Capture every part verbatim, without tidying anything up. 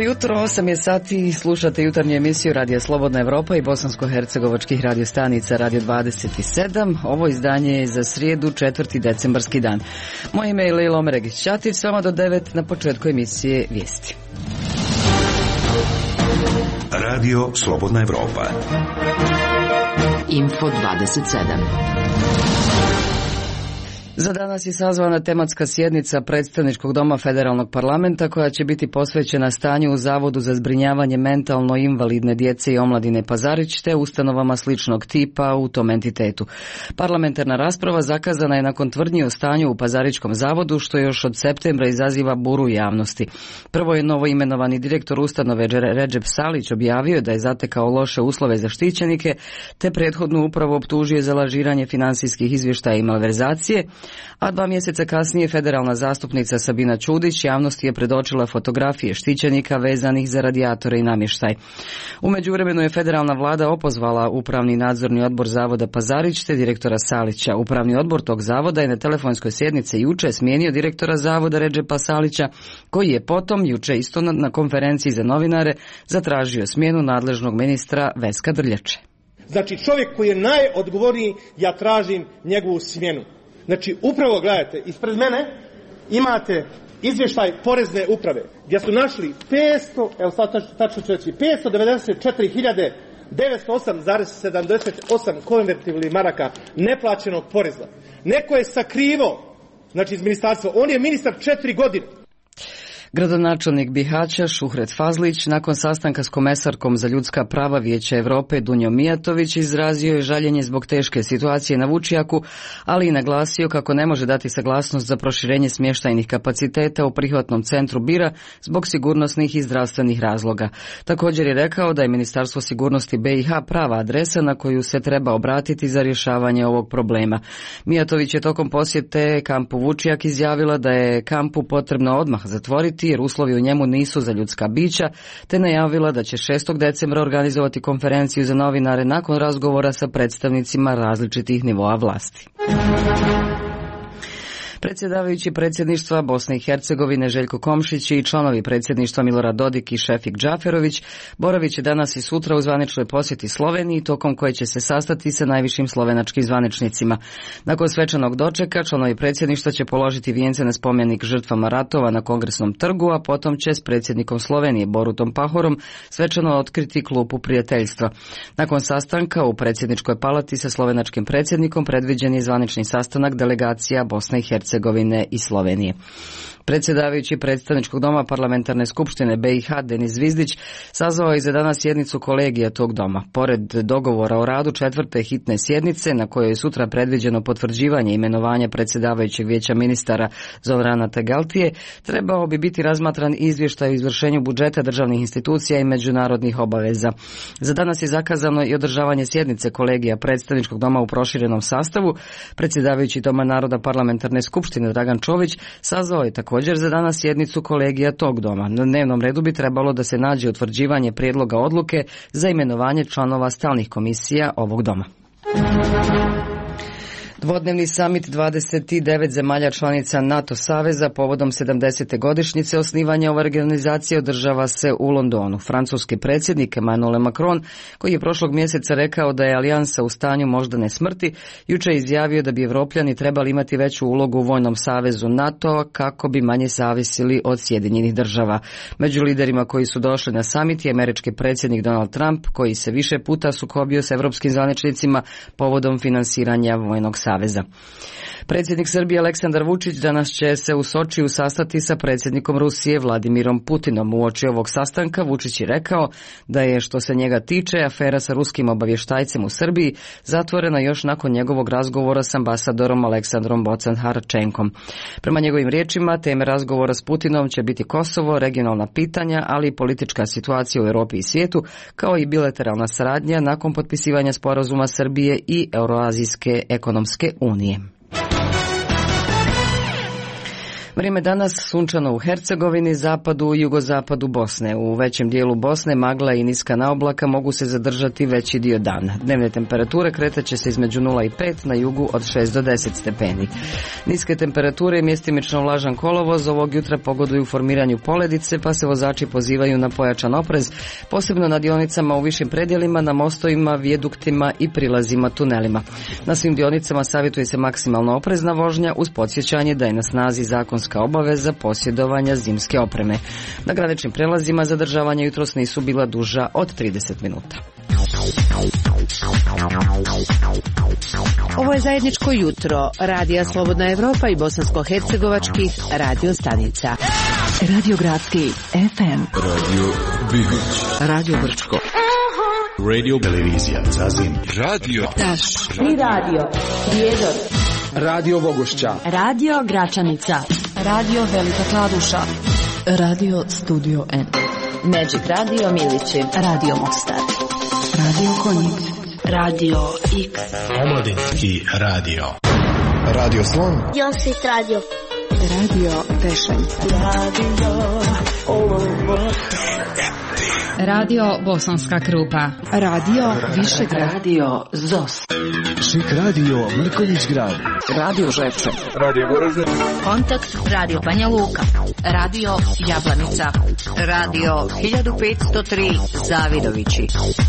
jutro, osam je sati i slušate jutarnju emisiju Radija Slobodna Evropa i bosansko-hercegovačkih radiostanica Radio dvadeset sedam. Ovo izdanje je za srijedu, četvrti decembarski dan. Moje ime je Lejla Omeregić-Ćatić, s vama do devet na početku emisije Vijesti. Radio Slobodna Evropa. Info dvadeset sedam. Za danas je sazvana tematska sjednica Predstavničkog doma Federalnog parlamenta koja će biti posvećena stanju u Zavodu za zbrinjavanje mentalno invalidne djece i omladine Pazarić te ustanovama sličnog tipa u tom entitetu. Parlamentarna rasprava zakazana je nakon tvrdnji o stanju u Pazaričkom zavodu što još od septembra izaziva buru javnosti. Prvo je novo imenovani direktor ustanove Redžep Salić objavio da je zatekao loše uslove za štićenike te prethodnu upravu optužio za lažiranje finansijskih izvještaja i malverzacije. A dva mjeseca kasnije federalna zastupnica Sabina Ćudić javnosti je predočila fotografije štićenika vezanih za radijatore i namještaj. U međuvremenu je federalna vlada opozvala upravni nadzorni odbor zavoda Pazarić te direktora Salića. Upravni odbor tog zavoda je na telefonskoj sjednici juče smijenio direktora zavoda Redžepa Salića, koji je potom juče isto na konferenciji za novinare zatražio smjenu nadležnog ministra Veska Drljače. Znači čovjek koji je najodgovorniji, ja tražim njegovu smjenu. Znači, upravo gledajte, ispred mene imate izvještaj porezne uprave, gdje su našli petsto, evo sad tačno ću reći, petsto devedeset četiri hiljade devetsto osam zarez sedamdeset osam konvertibilnih maraka neplaćenog poreza. Neko je sakrivo, znači iz ministarstva, on je ministar četiri godine. Gradonačelnik Bihaća Šuhret Fazlić nakon sastanka s komesarkom za ljudska prava Vijeća Europe Dunjom Mijatović izrazio je žaljenje zbog teške situacije na Vučijaku, ali i naglasio kako ne može dati saglasnost za proširenje smještajnih kapaciteta u prihvatnom centru Bira zbog sigurnosnih i zdravstvenih razloga. Također je rekao da je Ministarstvo sigurnosti B i H prava adresa na koju se treba obratiti za rješavanje ovog problema. Mijatović je tokom posjete kampu Vučijak izjavila da je kampu potrebno odmah zatvoriti jer uslovi u njemu nisu za ljudska bića, te najavila da će šestog decembra organizovati konferenciju za novinare nakon razgovora sa predstavnicima različitih nivoa vlasti. Predsjedavajući predsjedništva Bosne i Hercegovine Željko Komšić i članovi predsjedništva Milorad Dodik i Šefik Džaferović boravit će danas i sutra u zvaničnoj posjeti Sloveniji, tokom koje će se sastati sa najvišim slovenačkim zvaničnicima. Nakon svečanog dočeka, članovi predsjedništva će položiti vijence na spomenik žrtvama ratova na Kongresnom trgu, a potom će s predsjednikom Slovenije Borutom Pahorom svečano otkriti klupu prijateljstva. Nakon sastanka u predsjedničkoj palati sa slovenačkim predsjednikom predviđen je zvanični sastanak delegacija Bosne i Hercegovine i Slovenije. Predsjedavajući predstavničkog doma parlamentarne skupštine B i H Denis Zvizdić sazvao je za danas sjednicu kolegija tog doma. Pored dogovora o radu četvrte hitne sjednice na kojoj je sutra predviđeno potvrđivanje imenovanja predsjedavajućeg vijeća ministara Zorana Tegaltije, trebao bi biti razmatran izvještaj o izvršenju budžeta državnih institucija i međunarodnih obaveza. Za danas je zakazano i održavanje sjednice kolegija predstavničkog doma u proširenom sastavu. Predsjedavajući Doma naroda parlamentarne skupštine Dragan Čović sazvao je također Također za danas sjednicu kolegija tog doma. Na dnevnom redu bi trebalo da se nađe utvrđivanje prijedloga odluke za imenovanje članova stalnih komisija ovog doma. Dvodnevni samit dvadeset devet zemalja članica NATO saveza povodom sedamdesete godišnjice osnivanja ove organizacije održava se u Londonu. Francuski predsjednik Emmanuel Macron, koji je prošlog mjeseca rekao da je alijansa u stanju moždane smrti, juče je izjavio da bi Evropljani trebali imati veću ulogu u vojnom savezu NATO kako bi manje zavisili od Sjedinjenih država. Među liderima koji su došli na samit je američki predsjednik Donald Trump, koji se više puta sukobio s evropskim zvaničnicima povodom finansiranja vojnog saveza. Predsjednik Srbije Aleksandar Vučić danas će se u Sočiju sastati sa predsjednikom Rusije Vladimirom Putinom. Uoči ovog sastanka Vučić je rekao da je, što se njega tiče, afera sa ruskim obavještajcem u Srbiji zatvorena još nakon njegovog razgovora s ambasadorom Aleksandrom Bocan-Haračenkom. Prema njegovim riječima, teme razgovora s Putinom će biti Kosovo, regionalna pitanja, ali i politička situacija u Europi i svijetu, kao i bilateralna saradnja nakon potpisivanja sporazuma Srbije i Euroazijske ekonomske unije. Vrijeme danas sunčano u Hercegovini, zapadu i jugozapadu Bosne. U većem dijelu Bosne magla i niska naoblaka mogu se zadržati veći dio dana. Dnevne temperature kretaće se između nula i pet, na jugu od šest do deset stepeni. Niske temperature i mjestimično vlažan kolovoz ovog jutra pogoduju formiranju poledice, pa se vozači pozivaju na pojačan oprez, posebno na dionicama u višim predjelima, na mostovima, vijaduktima i prilazima tunelima. Na svim dionicama savjetuje se maksimalno oprezna vožnja uz podsjećanje da je na snazi zakonska obaveza posjedovanja zimske opreme. Na graničnim prelazima zadržavanja jutros nisu bila duža od trideset minuta. Ovo je zajedničko jutro Radija Slobodna Evropa i bosansko-hercegovačkih radio stanica. Radio Gradski F M, Radio Bihoć, Radio Brčko, Radio Televizija Zazim, Radio Taš i Radio Prijedor, Radio Bogošća, Radio Gračanica, Radio Velika Kladuša, Radio Studio N, Magic Radio Milići, Radio Mostar, Radio Konjic, Radio X, Omladinski radio, Radio Slon, Josit Radio, Radio Pešanica, Radio Radio Bosanska Krupa, Radio Višegrad, Radio Zos, Šik Radio Mrkonjić Grad, Radio Žepče, Radio Goražde, Kontakt Radio Banja Luka, Radio Jablanica, Radio hiljadu petsto tri Zavidovići.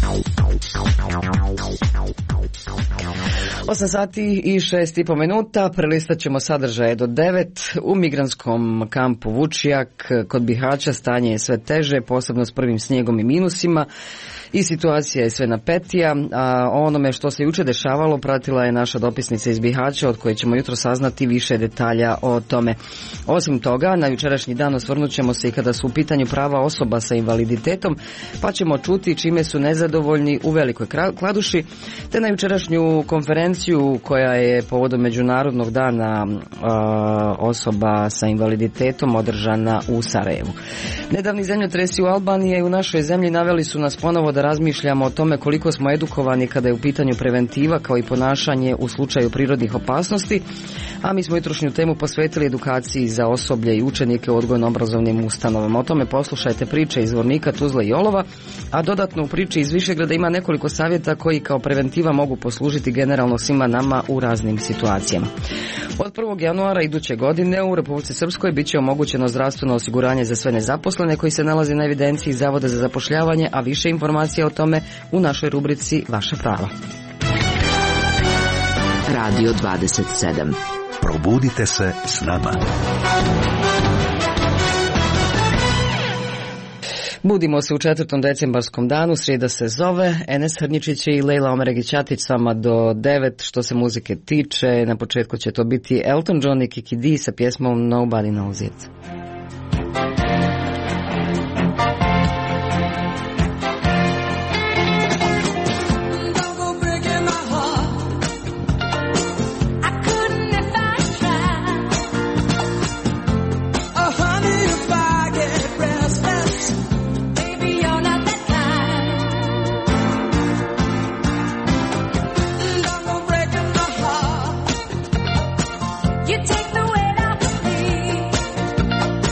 osam sati i šest i po minuta, prelistat ćemo sadržaje do devet. U migrantskom kampu Vučijak kod Bihaća stanje je sve teže, posebno s prvim snijegom i minusima. I situacija je sve napetija, a o onome što se jučer dešavalo pratila je naša dopisnica iz Bihaća, od koje ćemo jutro saznati više detalja o tome. Osim toga, na jučerašnji dan osvrnut ćemo se i kada su u pitanju prava osoba sa invaliditetom, pa ćemo čuti čime su nezadovoljni u Velikoj Kladuši, te na jučerašnju konferenciju koja je povodom Međunarodnog dana a, osoba sa invaliditetom održana u Sarajevu. Nedavni zemljotresi u Albaniji i u našoj zemlji naveli su nas ponovo da razmišljamo o tome koliko smo edukovani kada je u pitanju preventiva kao i ponašanje u slučaju prirodnih opasnosti, a mi smo jutrošnju temu posvetili edukaciji za osoblje i učenike u odgojno-obrazovnim ustanovama. O tome poslušajte priče iz Zvornika, Tuzle i Olova, a dodatno u priči iz Višegrada ima nekoliko savjeta koji kao preventiva mogu poslužiti generalno svima nama u raznim situacijama. Od prvog januara iduće godine u Republici Srpskoj bit će omogućeno zdravstveno osiguranje za sve nezaposlene koji se nalazi na evidenciji Zavoda za zapošljavanje, a više informacija o tome u našoj rubrici Vaša prava. Radio dvadeset sedam. Probudite se s nama. Budimo se u četvrtom decembarskom danu, srijeda se zove, Enes Hrničić i Lejla Omeregićatić s vama do devet. Što se muzike tiče, na početku će to biti Elton John i Kiki D sa pjesmom Nobody Knows It. you take the weight off of me.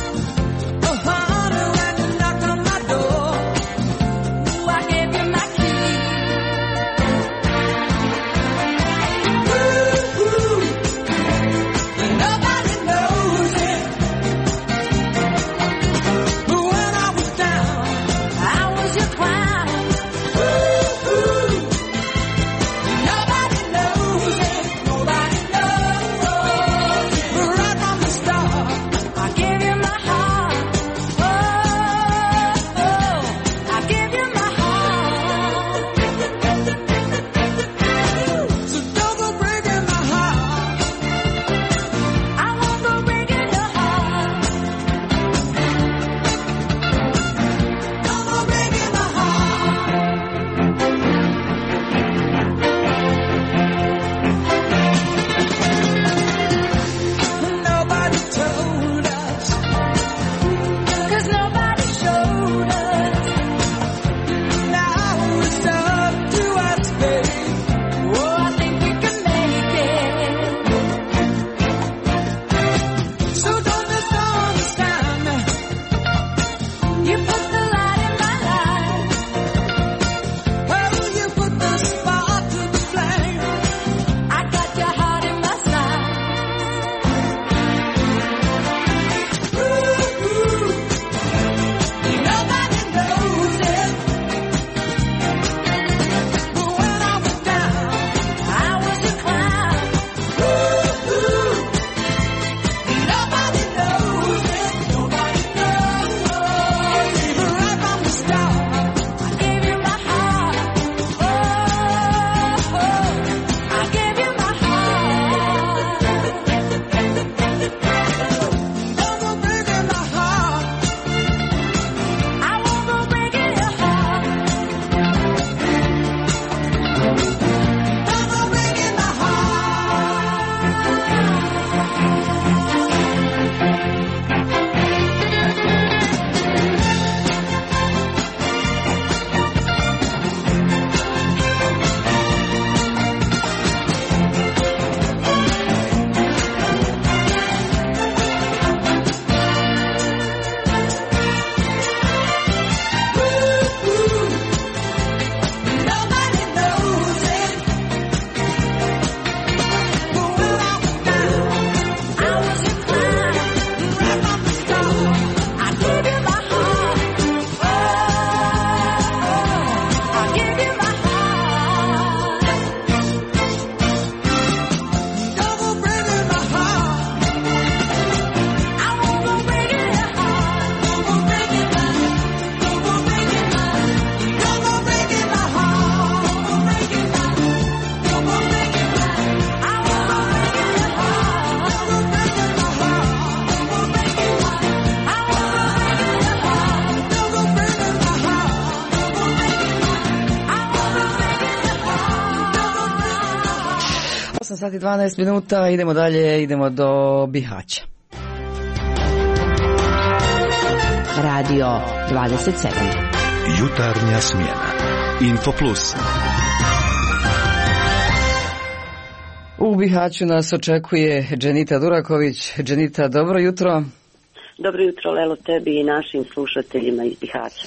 osam sati dvanaest minuta, idemo dalje, idemo do Bihaća. Radio dvadeset sedam. Jutarnja smjena. Info Plus. U Bihaću nas očekuje Dženita Duraković. Dženita, dobro jutro. Dobro jutro, Lelo, tebi i našim slušateljima iz Bihaća.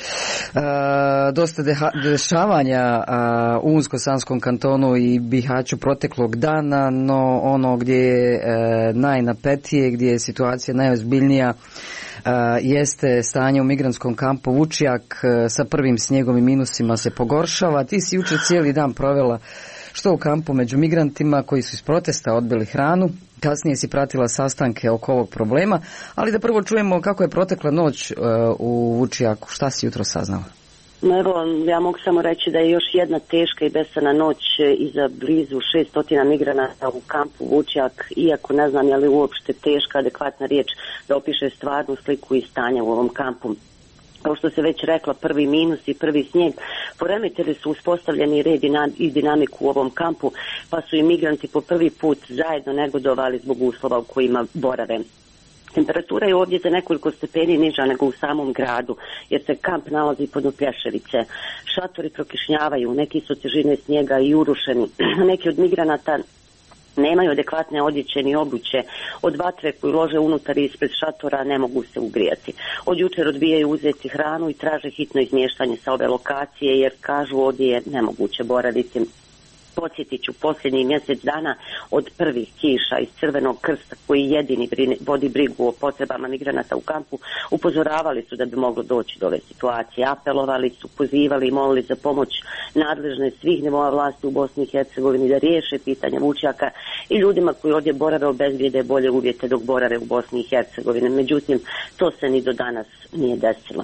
E, dosta deha, dešavanja a, u Unsko-Sanskom kantonu i Bihaću proteklog dana, no ono gdje je e, najnapetije, gdje je situacija najozbiljnija, Uh, jeste stanje u migrantskom kampu Vučjak. Uh, sa prvim snijegom i minusima se pogoršava. Ti si jučer cijeli dan provela što u kampu među migrantima koji su iz protesta odbili hranu. Kasnije si pratila sastanke oko ovog problema, ali da prvo čujemo kako je protekla noć uh, u Vučjaku. Šta si jutro saznala? Evo, ja mogu samo reći da je još jedna teška i besana noć iza blizu šeststo migranata u kampu Vučjak, iako ne znam je li uopšte teška, adekvatna riječ da opiše stvarnu sliku i stanja u ovom kampu. Kao što se već rekla, prvi minus i prvi snijeg poremetili su uspostavljeni red i dinamiku u ovom kampu, pa su i migranti po prvi put zajedno negodovali zbog uslova u kojima borave. Temperatura je ovdje za nekoliko stepeni niža nego u samom gradu, jer se kamp nalazi pod Plješevice. Šatori prokišnjavaju, neki su težine snijega i urušeni. Neki od migranata nemaju adekvatne odjeće ni obuće. Od vatre koju lože unutar i ispred šatora ne mogu se ugrijati. Od jučer odbijaju uzeti hranu i traže hitno izmještanje sa ove lokacije, jer kažu ovdje je nemoguće boraviti. Podsjetit ću, posljednji mjesec dana od prvih kiša iz Crvenog krsta, koji jedini vodi brigu o potrebama migranata u kampu, upozoravali su da bi moglo doći do ove situacije. Apelovali su, pozivali i molili za pomoć nadležne svih nivoa vlasti u Bosni i Hercegovini da riješe pitanje Vučjaka i ljudima koji ovdje borave obezbijede bolje uvjete dok borave u Bosni i Hercegovini. Međutim, to se ni do danas nije desilo.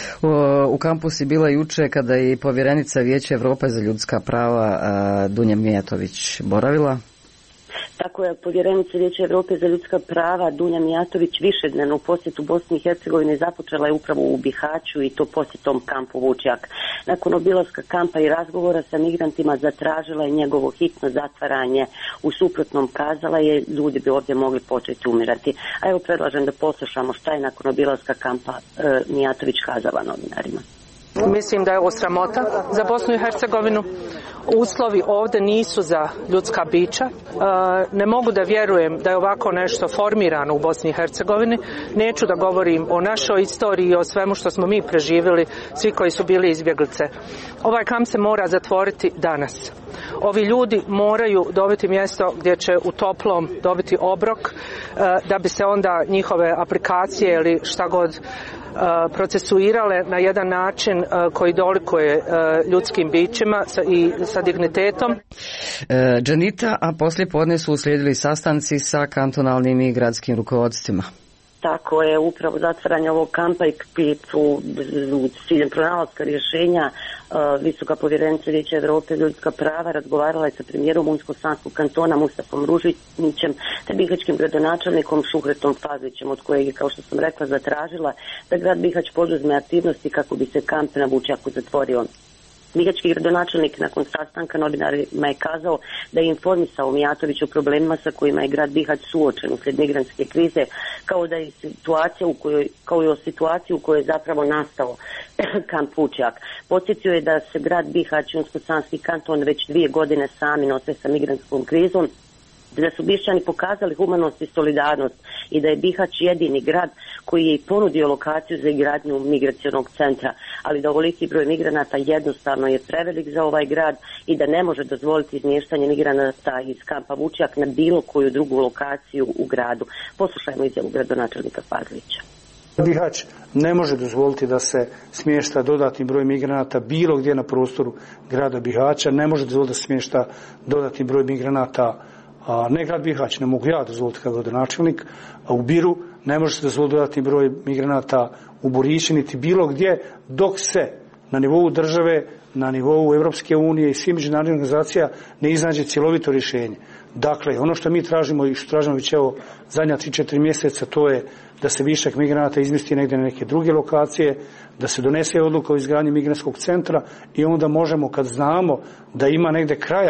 U kampu si bila juče kada je povjerenica Vijeća Europe za ljudska prava Dunja Mijatović boravila. Tako je, povjerenica Vijeća Europe za ljudska prava Dunja Mijatović višednevnu posjetu Bosni i Hercegovine započela je upravo u Bihaću i to posjetom kampu Vučjak. Nakon obilaska kampa i razgovora sa migrantima zatražila je njegovo hitno zatvaranje. U suprotnom, kazala je, ljudi bi ovdje mogli početi umirati. A evo predlažem da poslušamo šta je nakon obilaska kampa e, Mijatović kazala novinarima. Mislim da je ovo sramota za Bosnu i Hercegovinu. Uslovi ovdje nisu za ljudska bića. Ne mogu da vjerujem da je ovako nešto formirano u Bosni i Hercegovini. Neću da govorim o našoj istoriji i o svemu što smo mi preživjeli, svi koji su bili izbjeglice. Ovaj kamp se mora zatvoriti danas. Ovi ljudi moraju dobiti mjesto gdje će u toplom dobiti obrok, da bi se onda njihove aplikacije ili šta god procesuirale na jedan način koji dolikuje ljudskim bićima i sa dignitetom. E, Dženita, a poslije podne su uslijedili sastanci sa kantonalnim i gradskim rukovodstvima. Tako je, upravo zatvaranje ovog kampa i u ciljem pronalaska rješenja uh, visoka povjerenica Vijeća Europe ljudska prava razgovarala je sa premijerom Unsko-Sanskog kantona Mustafom Ružićem te bihaćkim gradonačelnikom Šuhretom Fazlićem, od kojeg je, kao što sam rekla, zatražila da grad Bihać poduzme aktivnosti kako bi se kamp na Vučjaku zatvorio. Bihaćki gradonačelnik nakon sastanka novinarima je kazao da je informisao Mijatović o problemima sa kojima je grad Bihać suočen uslijed migrantske krize, kao da je situacija u kojoj, kao i o situaciji u kojoj je zapravo nastao kamp Vučjak. Podsjetio je da se grad Bihać i Unsko-Sanski kanton već dvije godine sami nose sa migrantskom krizom, da su Bišćani pokazali humanost i solidarnost i da je Bihać jedini grad koji je i ponudio lokaciju za izgradnju migracionog centra, ali da ovoliki broj migranata jednostavno je prevelik za ovaj grad i da ne može dozvoliti izmještanje migranata iz kampa Vučjak na bilo koju drugu lokaciju u gradu. Poslušajmo izjavu gradonačelnika Fazlića. Bihać ne može dozvoliti da se smješta dodatni broj migranata bilo gdje na prostoru grada Bihaća, ne može dozvoliti da se smješta dodatni broj migranata, a ne grad Bihać, ne mogu ja dozvoliti kao gradonačelnik, a u Biru ne može se dozvoliti dodatni broj migranata u Borići, niti bilo gdje, dok se na nivou države, na nivou Europske unije i svih međunarodnih organizacija ne iznađe cjelovito rješenje. Dakle, ono što mi tražimo i što tražimo već evo zadnja tri četiri mjeseca, to je da se višak migranata izmjesti negdje na neke druge lokacije, da se donese odluka o izgradnji migrantskog centra i onda možemo, kad znamo da ima negdje kraja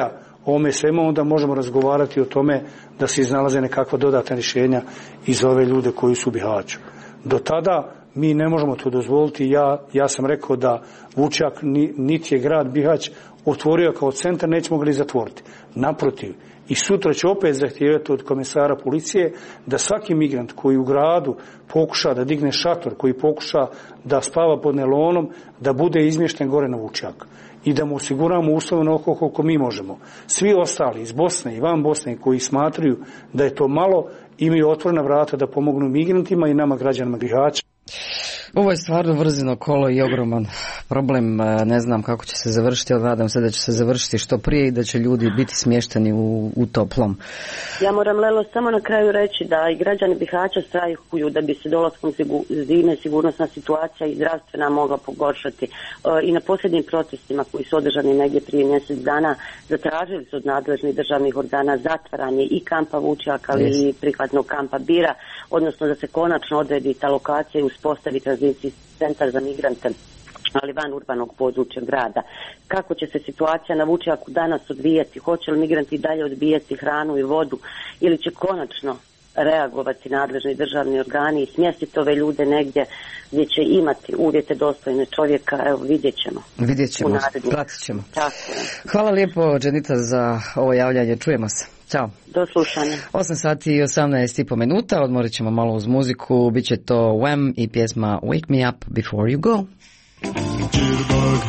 ovome svemu, onda možemo razgovarati o tome da se iznalaze nekakva dodatna rješenja i za ove ljude koji su u Bihaću. Do tada mi ne možemo to dozvoliti. Ja, ja sam rekao da Vučjak niti je grad Bihać otvorio kao centar, nećemo ga li zatvoriti. Naprotiv, i sutra će opet zahtijevati od komisara policije da svaki migrant koji u gradu pokuša da digne šator, koji pokuša da spava pod nelonom, da bude izmješten gore na Vučjak i da mu osiguramo uslove na oko koliko mi možemo. Svi ostali iz Bosne i van Bosne koji smatraju da je to malo, imaju otvorena vrata da pomognu migrantima i nama građanima Bihaća. Ovo je stvarno vrzino kolo i ogroman problem, ne znam kako će se završiti, ali nadam se da će se završiti što prije i da će ljudi biti smješteni u, u toplom. Ja moram, Lelo, samo na kraju reći da i građani Bihaća strahuju da bi se dolaskom zime sigurnosna situacija i zdravstvena mogla pogoršati. E, I na posljednjim protestima koji su održani negdje prije mjesec dana zatražili su od nadležnih državnih organa zatvaranje i kampa Vučjak, ali yes. i prihvatnog kampa Bira, odnosno da se konačno odredi ta lokacija i uspostavi tranzicijski centar za migrante, ali van urbanog područja grada. Kako će se situacija na Vučjaku danas odvijati? Hoće li migranti dalje odbijati hranu i vodu ili će konačno reagovati nadležni državni organi i smjestiti ove ljude negdje gdje će imati uvjete dostojne čovjeka? Evo, vidjet ćemo. Vidjet ćemo, pratit ćemo. Hvala lijepo, Dženita, za ovo javljanje. Čujemo se. Ćao. Do slušanja. osam sati i osamnaest i po minuta, odmorit ćemo malo uz muziku, bit će to Wham i pjesma Wake Me Up Before You Go. Jitterbug.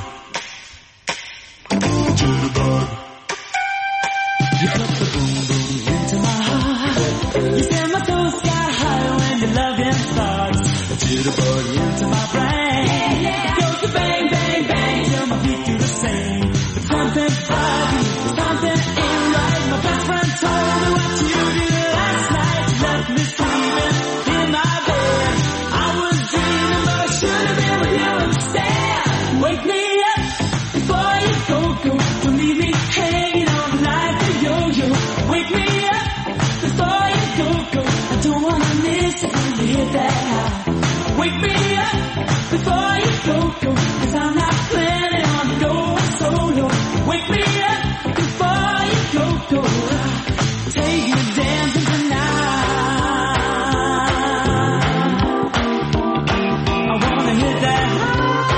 Jitterbug. You put the boom boom into my heart. You send my toes sky high when your loving starts. A jitterbug into my brain. Goes to bang, bang, bang till my feet do the same. It's something foggy, it's something ain't right. My best friend told me what you did last night. You left me sleeping in my bed. I was dreaming, but I should have been with you instead. Wake me up before you go, go. Don't leave me hanging on like a yo-yo. Wake me up before you go, go. I don't wanna miss it when you hit that high. Wake me up before you go, go. Cause I'm not planning on going solo. Wake me up before you go, go. Take you dancing tonight. I wanna hit that high.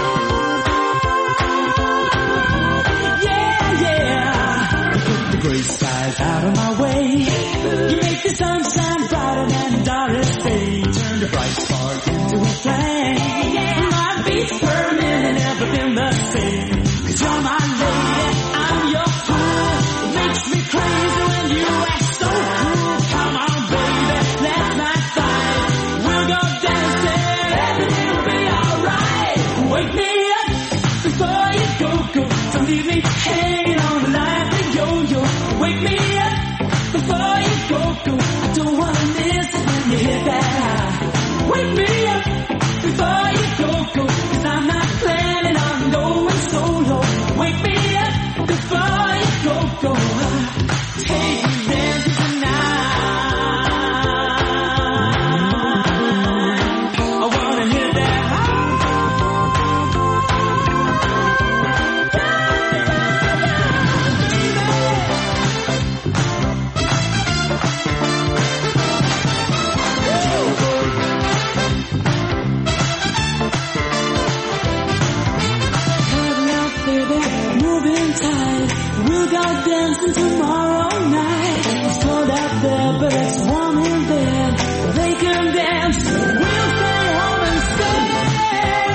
Gray skies out of my way. You make the sunshine brighter than Doris Day. Turn the bright spark into a flame. My beats per minute never been the same. Cause you're my lady, I'm your fool. It makes me crazy when you act so cool. Come on, baby, let's not fight. We'll go dancing, everything will be alright. Wake me up before you go, go. Don't leave me hanging on the line. Wake me up before you go, go. I don't wanna miss it when you hit that high. Wake me up before you go, go. Cause I'm not planning on going solo. Wake me up before you go, go. Take me dancing tonight. I wanna hit that high. We'll go dancing tomorrow night. It's cold out there, but it's warm in bed. They can dance, we'll stay home instead.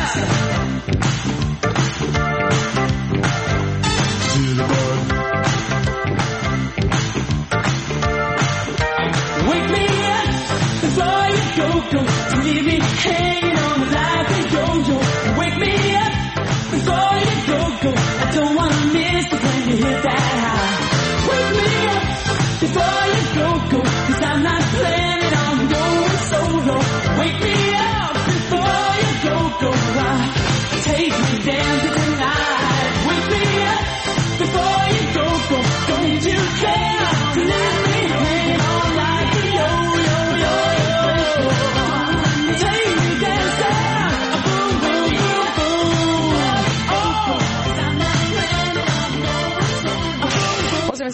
Wake me up before you go, go. Don't leave me hanging on like a yo-yo. Wake me up before you go, go. I don't wanna miss it when you hit that high. Wake me up before you go, go. Cause I'm not planning on going solo.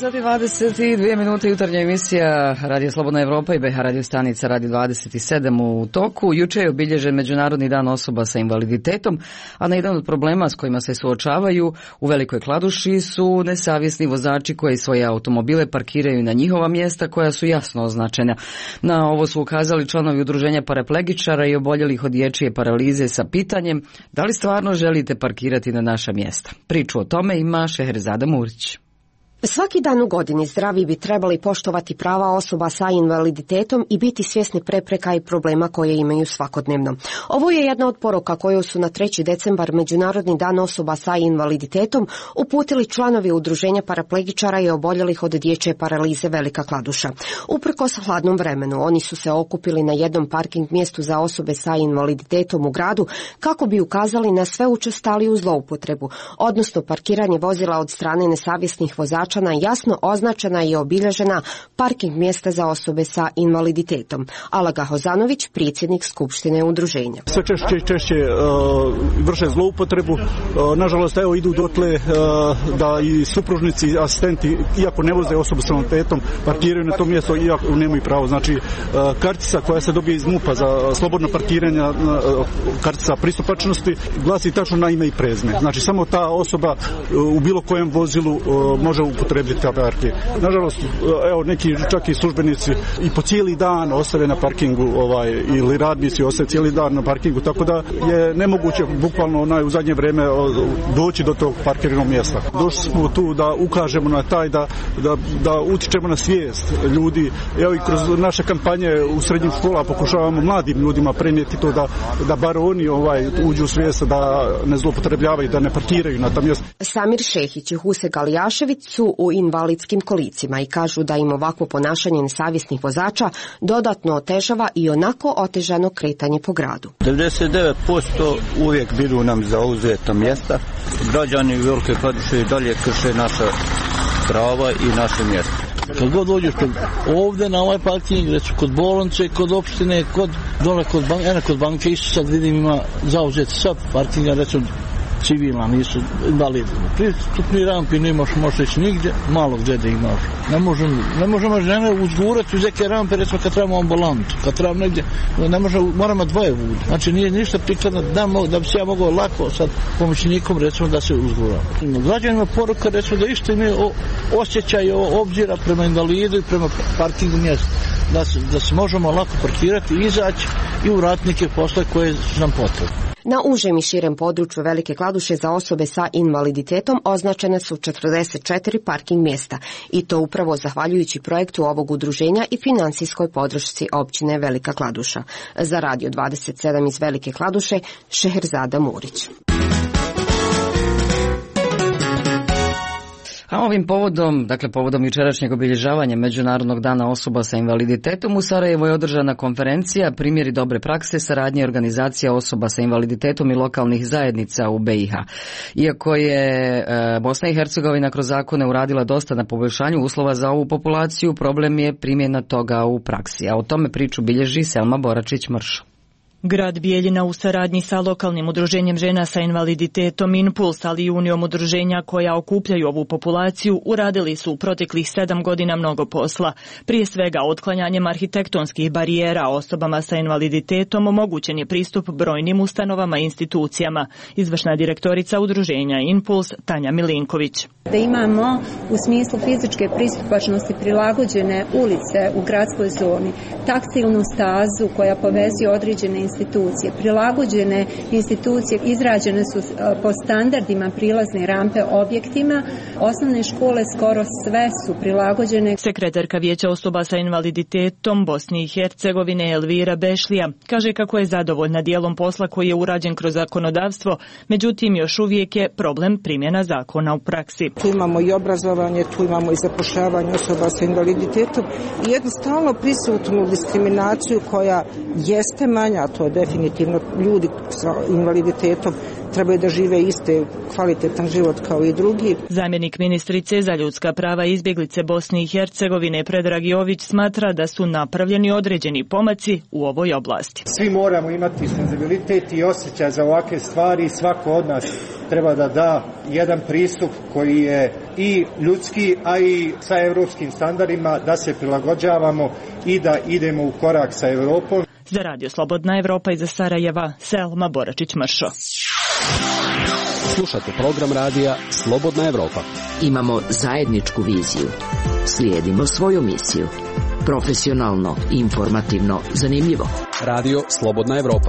sati dvadeset dvije minute, jutarnja emisija Radio Slobodna Evropa i B H radio stanica Radio dvadeset sedam u toku. Juče je obilježen Međunarodni dan osoba sa invaliditetom, a na jedan od problema s kojima se suočavaju u Velikoj Kladuši su nesavjesni vozači koji svoje automobile parkiraju na njihova mjesta koja su jasno označena. Na ovo su ukazali članovi udruženja paraplegičara i oboljelih od dječje paralize sa pitanjem da li stvarno želite parkirati na naša mjesta. Priču o tome ima Šeherzada Murić. Svaki dan u godini zdravi bi trebali poštovati prava osoba sa invaliditetom i biti svjesni prepreka i problema koje imaju svakodnevno. Ovo je jedna od poruka koju su na treći decembar Međunarodni dan osoba sa invaliditetom uputili članovi udruženja paraplegičara i oboljelih od dječje paralize Velika Kladuša. Uprkos hladnom vremenu, oni su se okupili na jednom parking mjestu za osobe sa invaliditetom u gradu kako bi ukazali na sve učestaliju zloupotrebu, odnosno parkiranje vozila od strane nesavjesnih vozača na jasno označena i obilježena parking mjesta za osobe sa invaliditetom. Alaga Hozanović, predsjednik Skupštine udruženja. Sve češće i češće uh, vrše zloupotrebu. Uh, nažalost, evo idu dotle uh, da i supružnici, asistenti, iako ne voze osobu sa invaliditetom, parkiraju na to mjesto iako nemaju pravo. Znači, uh, kartica koja se dobije iz MUP-a za slobodno parkiranje, uh, kartica pristupačnosti, glasi tačno na ime i prezime. Znači, samo ta osoba uh, u bilo kojem vozilu uh, može upotrebiti ta parking. Nažalost, evo neki čak i službenici i po cijeli dan ostave na parkingu, ovaj, ili radnici ostave cijeli dan na parkingu, tako da je nemoguće bukvalno onaj, u zadnje vrijeme doći do tog parkirnog mjesta. Došli smo tu da ukažemo na taj, da, da, da utičemo na svijest ljudi. Evo i kroz naše kampanje u srednjim školama pokušavamo mladim ljudima prenijeti to da, da bar oni ovaj, uđu u svijest, da ne zloupotrebljavaju, da ne parkiraju na ta mjesta. Samir Šehić i Huse Galijašević su u invalidskim kolicima i kažu da im ovakvo ponašanje nesavjesnih vozača dodatno otežava i onako otežano kretanje po gradu. devedeset devet posto uvijek bidu nam zauzeta mjesta. Građani Velike Kladuše i dalje krše naša prava i naše mjesta. Kad god dođeš kod, ovdje na ovaj parking, recimo kod bolnice, kod opštine, kod dole kod banke, ene kod banke, isto sad vidim ima zauzeti sad parkinga, recimo civilna, nisu invalidi. Pristupni rampi nemaš, možeš reći nigdje, malo gdje da imaš. Ne možemo, ne možemo žene uzgurati uz neke rampe, recimo kad trebamo ambulantu, kad trebamo negdje, ne možemo, moramo dvoje vudu. Znači nije ništa prikladno da, da bi se ja mogao lako sad pomoćnikom, recimo, da se uzgura. Građanima poruka, recimo, da isto imaju osjećaj obzira prema invalidu i prema parkingu mjesta. Da se, da se možemo lako parkirati, izaći i uraditi neke posle koje su nam potrebne. Na užem i širem području Velike Kladuše za osobe sa invaliditetom označene su četrdeset četiri parking mjesta i to upravo zahvaljujući projektu ovog udruženja i financijskoj podršci općine Velika Kladuša. Za Radio dvadeset sedam iz Velike Kladuše, Šeherzada Murić. A ovim povodom, dakle povodom jučerašnjeg obilježavanja Međunarodnog dana osoba sa invaliditetom u Sarajevu je održana konferencija Primjeri dobre prakse saradnje organizacija osoba sa invaliditetom i lokalnih zajednica u B i H. Iako je e, Bosna i Hercegovina kroz zakone uradila dosta na poboljšanju uslova za ovu populaciju, problem je primjena toga u praksi. A o tome priču bilježi Selma Boračić-Mršo. Grad Bijeljina u saradnji sa lokalnim udruženjem žena sa invaliditetom Impuls, ali i unijom udruženja koja okupljaju ovu populaciju, uradili su u proteklih sedam godina mnogo posla. Prije svega otklanjanjem arhitektonskih barijera osobama sa invaliditetom omogućen je pristup brojnim ustanovama i institucijama. Izvršna direktorica udruženja Impuls Tanja Milinković. Da imamo u smislu fizičke pristupačnosti prilagođene ulice u gradskoj zoni, taktilnu stazu koja povezuje određene institucije, prilagođene institucije izrađene su po standardima prilazne rampe objektima, osnovne škole skoro sve su prilagođene. Sekretarka Vijeća osoba sa invaliditetom Bosne i Hercegovine Elvira Bešlija kaže kako je zadovoljna dijelom posla koji je urađen kroz zakonodavstvo, međutim još uvijek je problem primjena zakona u praksi. Tu imamo i obrazovanje, tu imamo i zapošljavanje osoba sa invaliditetom i jednu stalno prisutnu diskriminaciju koja jeste manja, to to definitivno ljudi sa invaliditetom trebaju da žive iste kvalitetan život kao i drugi. Zamjenik ministrice za ljudska prava i izbjeglice Bosne i Hercegovine Predrag Jović smatra da su napravljeni određeni pomaci u ovoj oblasti. Svi moramo imati senzibilitet i osjećaj za ovakve stvari. Svako od nas treba da da jedan pristup koji je i ljudski, a i sa europskim standardima, da se prilagođavamo i da idemo u korak sa Europom. Za Radio Slobodna Evropa iz Sarajeva, Selma Boračić-Mršo. Slušate program radija Slobodna Evropa. Imamo zajedničku viziju. Slijedimo svoju misiju. Profesionalno, informativno, zanimljivo. Radio Slobodna Evropa.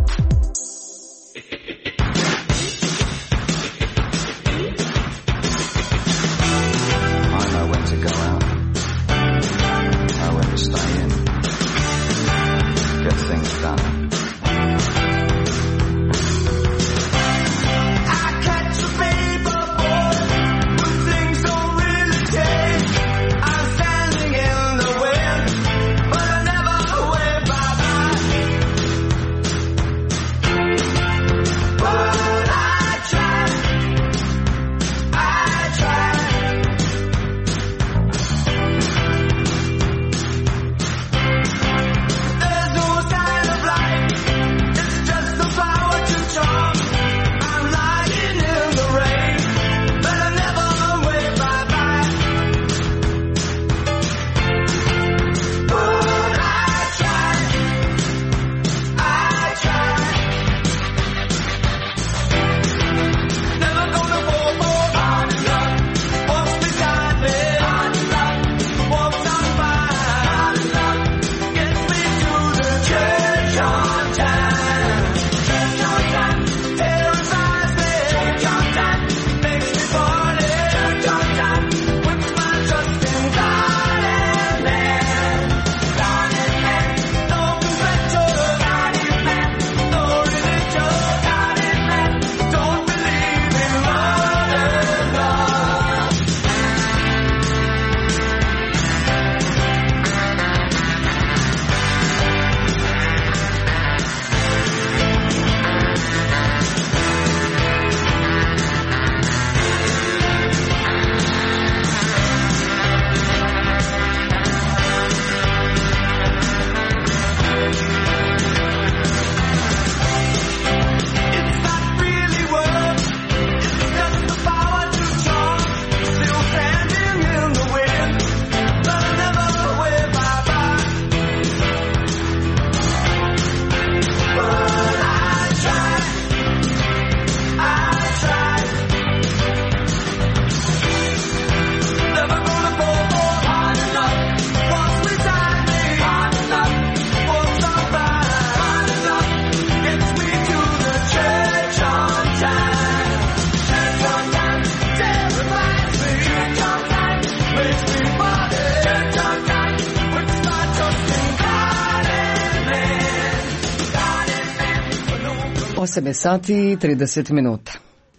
osam sati i trideset minuta.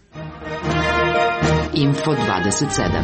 Info dvadeset sedam.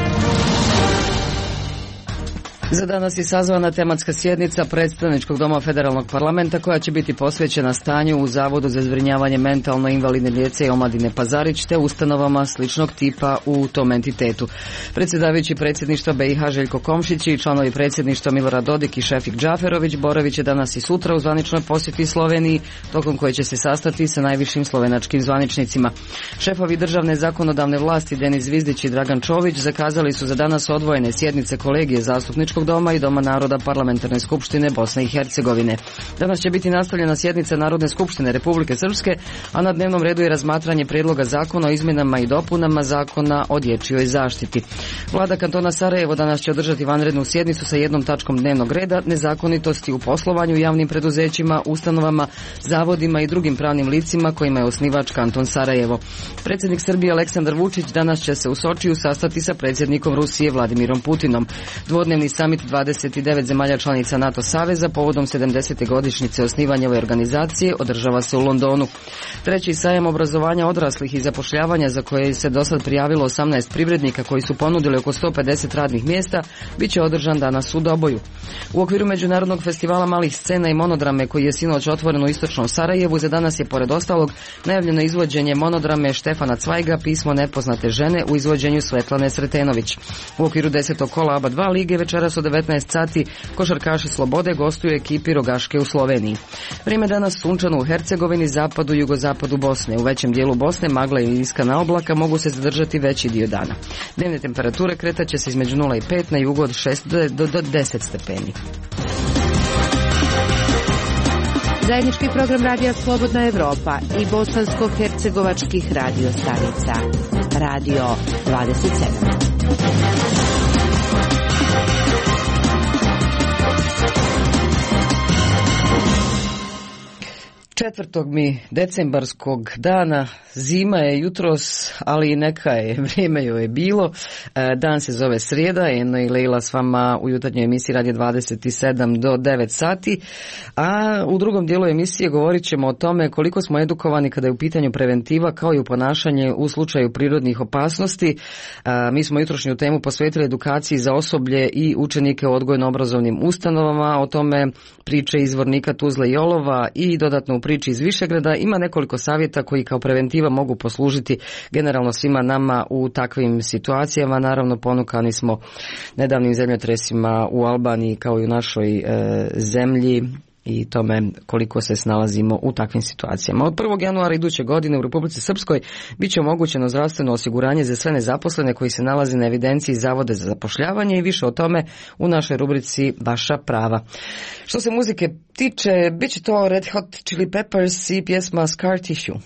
Za danas je sazvana tematska sjednica predstavničkog doma federalnog parlamenta koja će biti posvećena stanju u Zavodu za zbrinjavanje mentalno invalidne djece i omladine Pazarić te ustanovama sličnog tipa u tom entitetu. Predsjedavajući predsjedništva B i H Željko Komšić i članovi predsjedništva Milorad Dodik i Šefik Džaferović boravit će danas i sutra u zvaničnoj posjeti Sloveniji, tokom koje će se sastati sa najvišim slovenačkim zvaničnicima. Šefovi državne zakonodavne vlasti Denis Zvizdić i Dragan Čović zakazali su za danas odvojene sjednice kolegije zastupničkog doma i Doma naroda Parlamentarne skupštine Bosne i Hercegovine. Danas će biti nastavljena sjednica Narodne skupštine Republike Srpske, a na dnevnom redu je razmatranje prijedloga zakona o izmjenama i dopunama zakona o dječjoj zaštiti. Vlada kantona Sarajevo danas će održati vanrednu sjednicu sa jednom tačkom dnevnog reda, nezakonitosti u poslovanju javnim preduzećima, ustanovama, zavodima i drugim pravnim licima kojima je osnivač kanton Sarajevo. Predsjednik Srbije Aleksandar Vučić danas će se u Sočiju sastati sa predsjednikom Rusije Vladimirom Putinom. Dvodnevni samit Samit dvadeset devet zemalja članica NATO saveza povodom sedamdesete godišnjice osnivanja ove organizacije održava se u Londonu. Treći sajam obrazovanja odraslih i zapošljavanja za koje se do sad prijavilo osamnaest privrednika koji su ponudili oko sto pedeset radnih mjesta bit će održan danas u Doboju. U okviru Međunarodnog festivala malih scena i monodrame koji je sinoć otvoren u istočnom Sarajevu, za danas je pored ostalog najavljeno izvođenje monodrame Štefana Cvajga Pismo nepoznate žene u izvođenju Svetlane Sretenović. U okviru desetog kola ABA dva lige večeras u devetnaest sati košarkaši Slobode gostuju ekipi Rogaške u Sloveniji. Vrijeme danas sunčano u Hercegovini, zapadu i jugozapadu Bosne. U većem dijelu Bosne magla i niskana oblaka mogu se zadržati veći dio dana. Dnevne temperature kretaće se između nula i pet, na jugu od šest do, do deset stepeni. Zajednički program Radija Slobodna Evropa i bosansko-hercegovačkih radio stanica. Radio dvadeset sedam. Četvrtog mi decembarskog dana, zima je jutros, ali i neka je, vrijeme joj je bilo. Dan se zove srijeda, Eno i Leila s vama u jutarnjoj emisiji Radio dvadeset sedam do devet sati, a u drugom dijelu emisije govorit ćemo o tome koliko smo edukovani kada je u pitanju preventiva kao i u ponašanje u slučaju prirodnih opasnosti. Mi smo jutrošnju temu posvetili edukaciji za osoblje i učenike u odgojno-obrazovnim ustanovama, o tome priče izvornika Tuzle i Olova i dodatno u priči iz Višegrada. Ima nekoliko savjeta koji kao preventiva mogu poslužiti generalno svima nama u takvim situacijama. Naravno, ponukani smo nedavnim zemljotresima u Albaniji kao i u našoj e, zemlji i tome koliko se snalazimo u takvim situacijama. Od prvog januara iduće godine u Republici Srpskoj bit će omogućeno zdravstveno osiguranje za sve nezaposlene koji se nalaze na evidenciji Zavoda za zapošljavanje i više o tome u našoj rubrici Vaša prava. Što se muzike tiče, bit će to Red Hot Chili Peppers i pjesma Scar Tissue.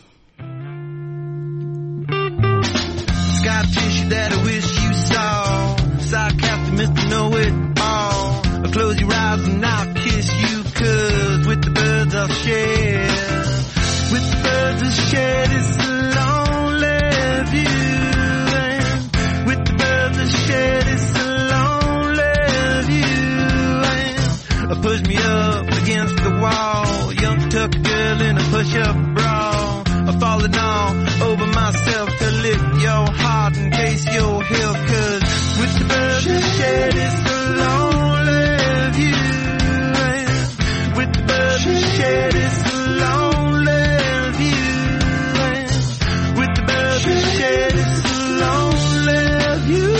Scar tissue that I wish you saw. Sarcastic Mister Know It All. Close your eyes and I'll kiss you, 'cause with the birds I'll share. With the birds I'll share this lonely view. And with the birds I'll share this lonely view. And push me up against the wall, young tuck girl in a push-up bra. I'm falling all over myself to lift your heart and taste your heel, 'cause with the birds I'll share this lonely view. With the birds we share this lonely view. With the birds we share this lonely view.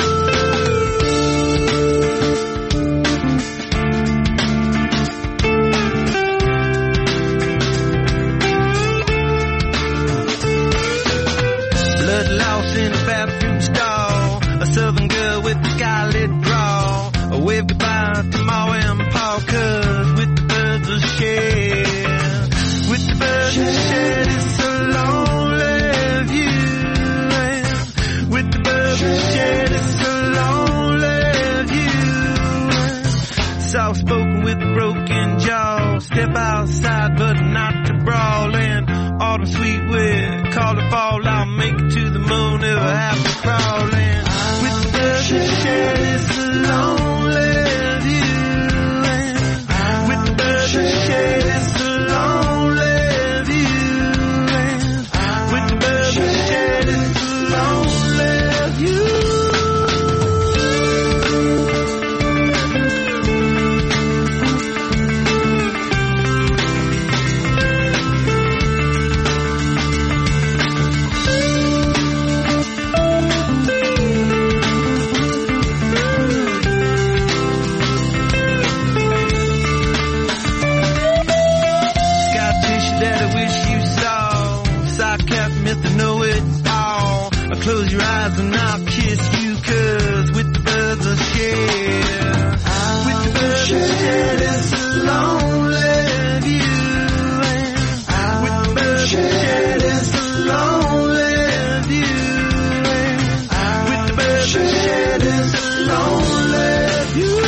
Blood lost in a bathroom stall. A southern girl with a scarlet drawl. A wave goodbye to Ma and Pa, 'cause with the birds we'll share. With the birds we'll share this lonely view. With the birds we'll share this lonely view. Soft spoken with a broken jaw. Step outside but not to brawl. And autumn sweet with call it fall. I'll make it to the moon if I have to crawl. And with the birds we'll share this lonely view. With the birds we'll share this lonely view. With the birds we'll share this lonely view. Close your eyes and I'll kiss you, 'cause with the birds I'll share. With the birds I'll share this lonely view. With the birds I'll share this lonely view. With the birds I'll share this lonely view.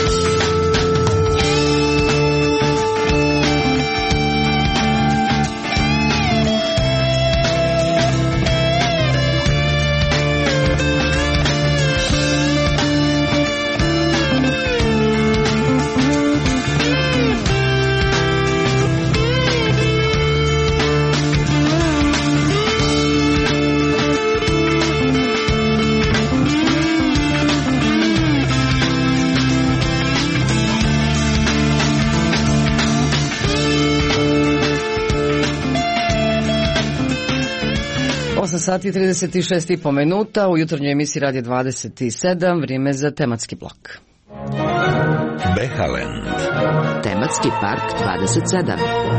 osam sati i trideset šest i po minuta u jutarnjoj emisiji Radio dvadeset sedam, vrijeme za tematski blok. Behaland. Tematski park dvadeset sedam.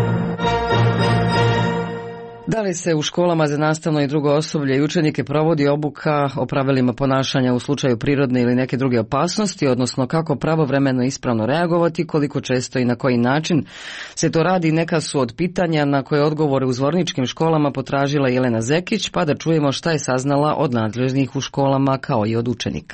Da li se u školama za nastavno i drugo osoblje i učenike provodi obuka o pravilima ponašanja u slučaju prirodne ili neke druge opasnosti, odnosno kako pravovremeno ispravno reagovati, koliko često i na koji način se to radi? Neka su od pitanja na koje odgovore u zvorničkim školama potražila Jelena Zekić, pa da čujemo šta je saznala od nadležnih u školama kao i od učenika.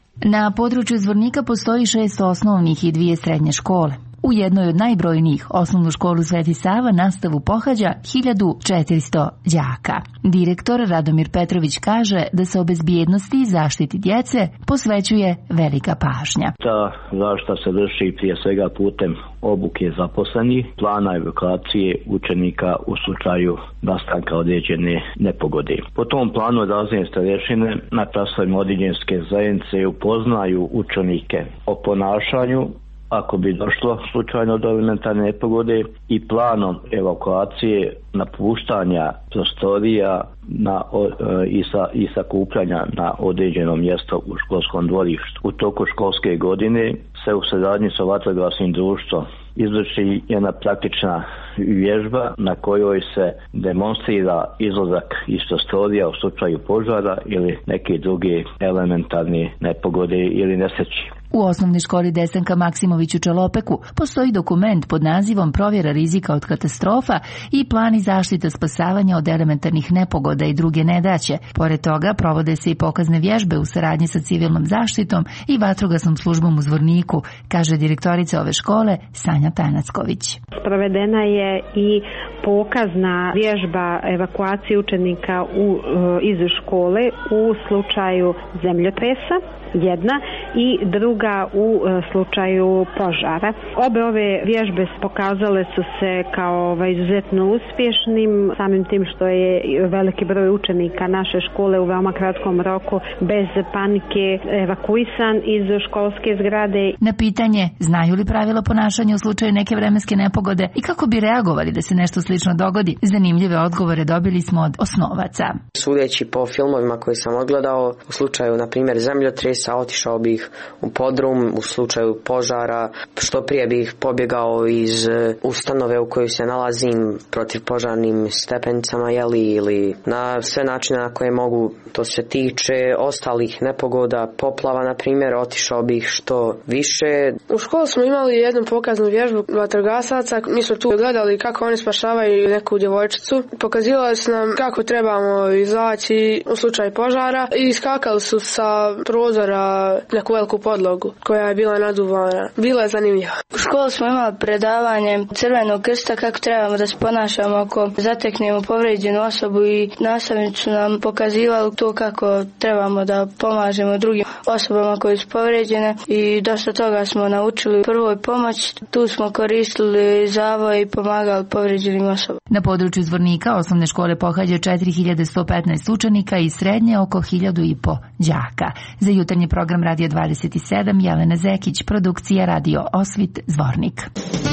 Na području Zvornika postoji šest osnovnih i dvije srednje škole. U jednoj od najbrojnijih, osnovnu školu Sveti Sava, nastavu pohađa hiljadu četiristo đaka. Direktor Radomir Petrović kaže da se o bezbjednosti i zaštiti djece posvećuje velika pažnja. Ta zaštita se vrši prije svega putem obuke zaposlenih, plana evakuacije učenika u slučaju nastanka određene nepogode. Po tom planu razne starješine na časovima određenske zajednice upoznaju učenike o ponašanju ako bi došlo slučajno do elementarne nepogode i planom evakuacije, napuštanja prostorija na, i, sa, i sakupljanja na određeno mjesto u školskom dvorištu. U toku školske godine se u saradnji sa vatrogasnim društvom izvrši jedna praktična vježba na kojoj se demonstrira izlazak iz prostorija u slučaju požara ili neke druge elementarne nepogode ili nesreće. U osnovnoj školi Desanka Maksimović u Čelopeku postoji dokument pod nazivom Provjera rizika od katastrofa i plani zaštite spasavanja od elementarnih nepogoda i druge nedaće. Pored toga provode se i pokazne vježbe u saradnji sa civilnom zaštitom i vatrogasnom službom u Zvorniku, kaže direktorica ove škole Sanja Tanacković. Provedena je i pokazna vježba evakuacije učenika u, iz škole u slučaju zemljotresa, jedna, i druga u slučaju požara. Obe ove vježbe pokazale su se kao ovaj, izuzetno uspješnim, samim tim što je veliki broj učenika naše škole u veoma kratkom roku bez panike evakuisan iz školske zgrade. Na pitanje znaju li pravila ponašanja u slučaju neke vremenske nepogode i kako bi reagovali da se nešto slično dogodi, zanimljive odgovore dobili smo od osnovaca. Sudeći po filmovima koje sam odgledao, u slučaju na primjer zemljotresa otišao bih u podrum, u slučaju požara što prije bih pobjegao iz ustanove u kojoj se nalazim protiv požarnim stepenicama, jeli, ili na sve načine na koje mogu. To se tiče ostalih nepogoda, poplava na primjer, otišao bih što više. U školu smo imali jednu pokaznu vježbu vatrogasaca, mi smo tu gledali kako oni spašavaju neku djevojčicu, pokazivali su nam kako trebamo izaći u slučaju požara i iskakali su sa prozora neku veliku podlogu koja je bila naduvana. Bilo je zanimljivo. U školu smo imali predavanje Crvenog krsta kako trebamo da se ponašamo ako zateknemo povrijeđenu osobu i nastavnici su nam pokazivali to kako trebamo da pomažemo drugim osobama koje su povrijeđene i dosta toga smo naučili prvoj pomoć. Tu smo koristili zavoj i pomagali povrijeđenim osobama. Na području Zvornika osnovne škole pohađa četiri hiljade sto petnaest učenika i srednje oko hiljadu i po đaka. Za jutarnji program Radio dvadeset sedam Jelena Zekić, produkcija Radio Osvit, Zvornik.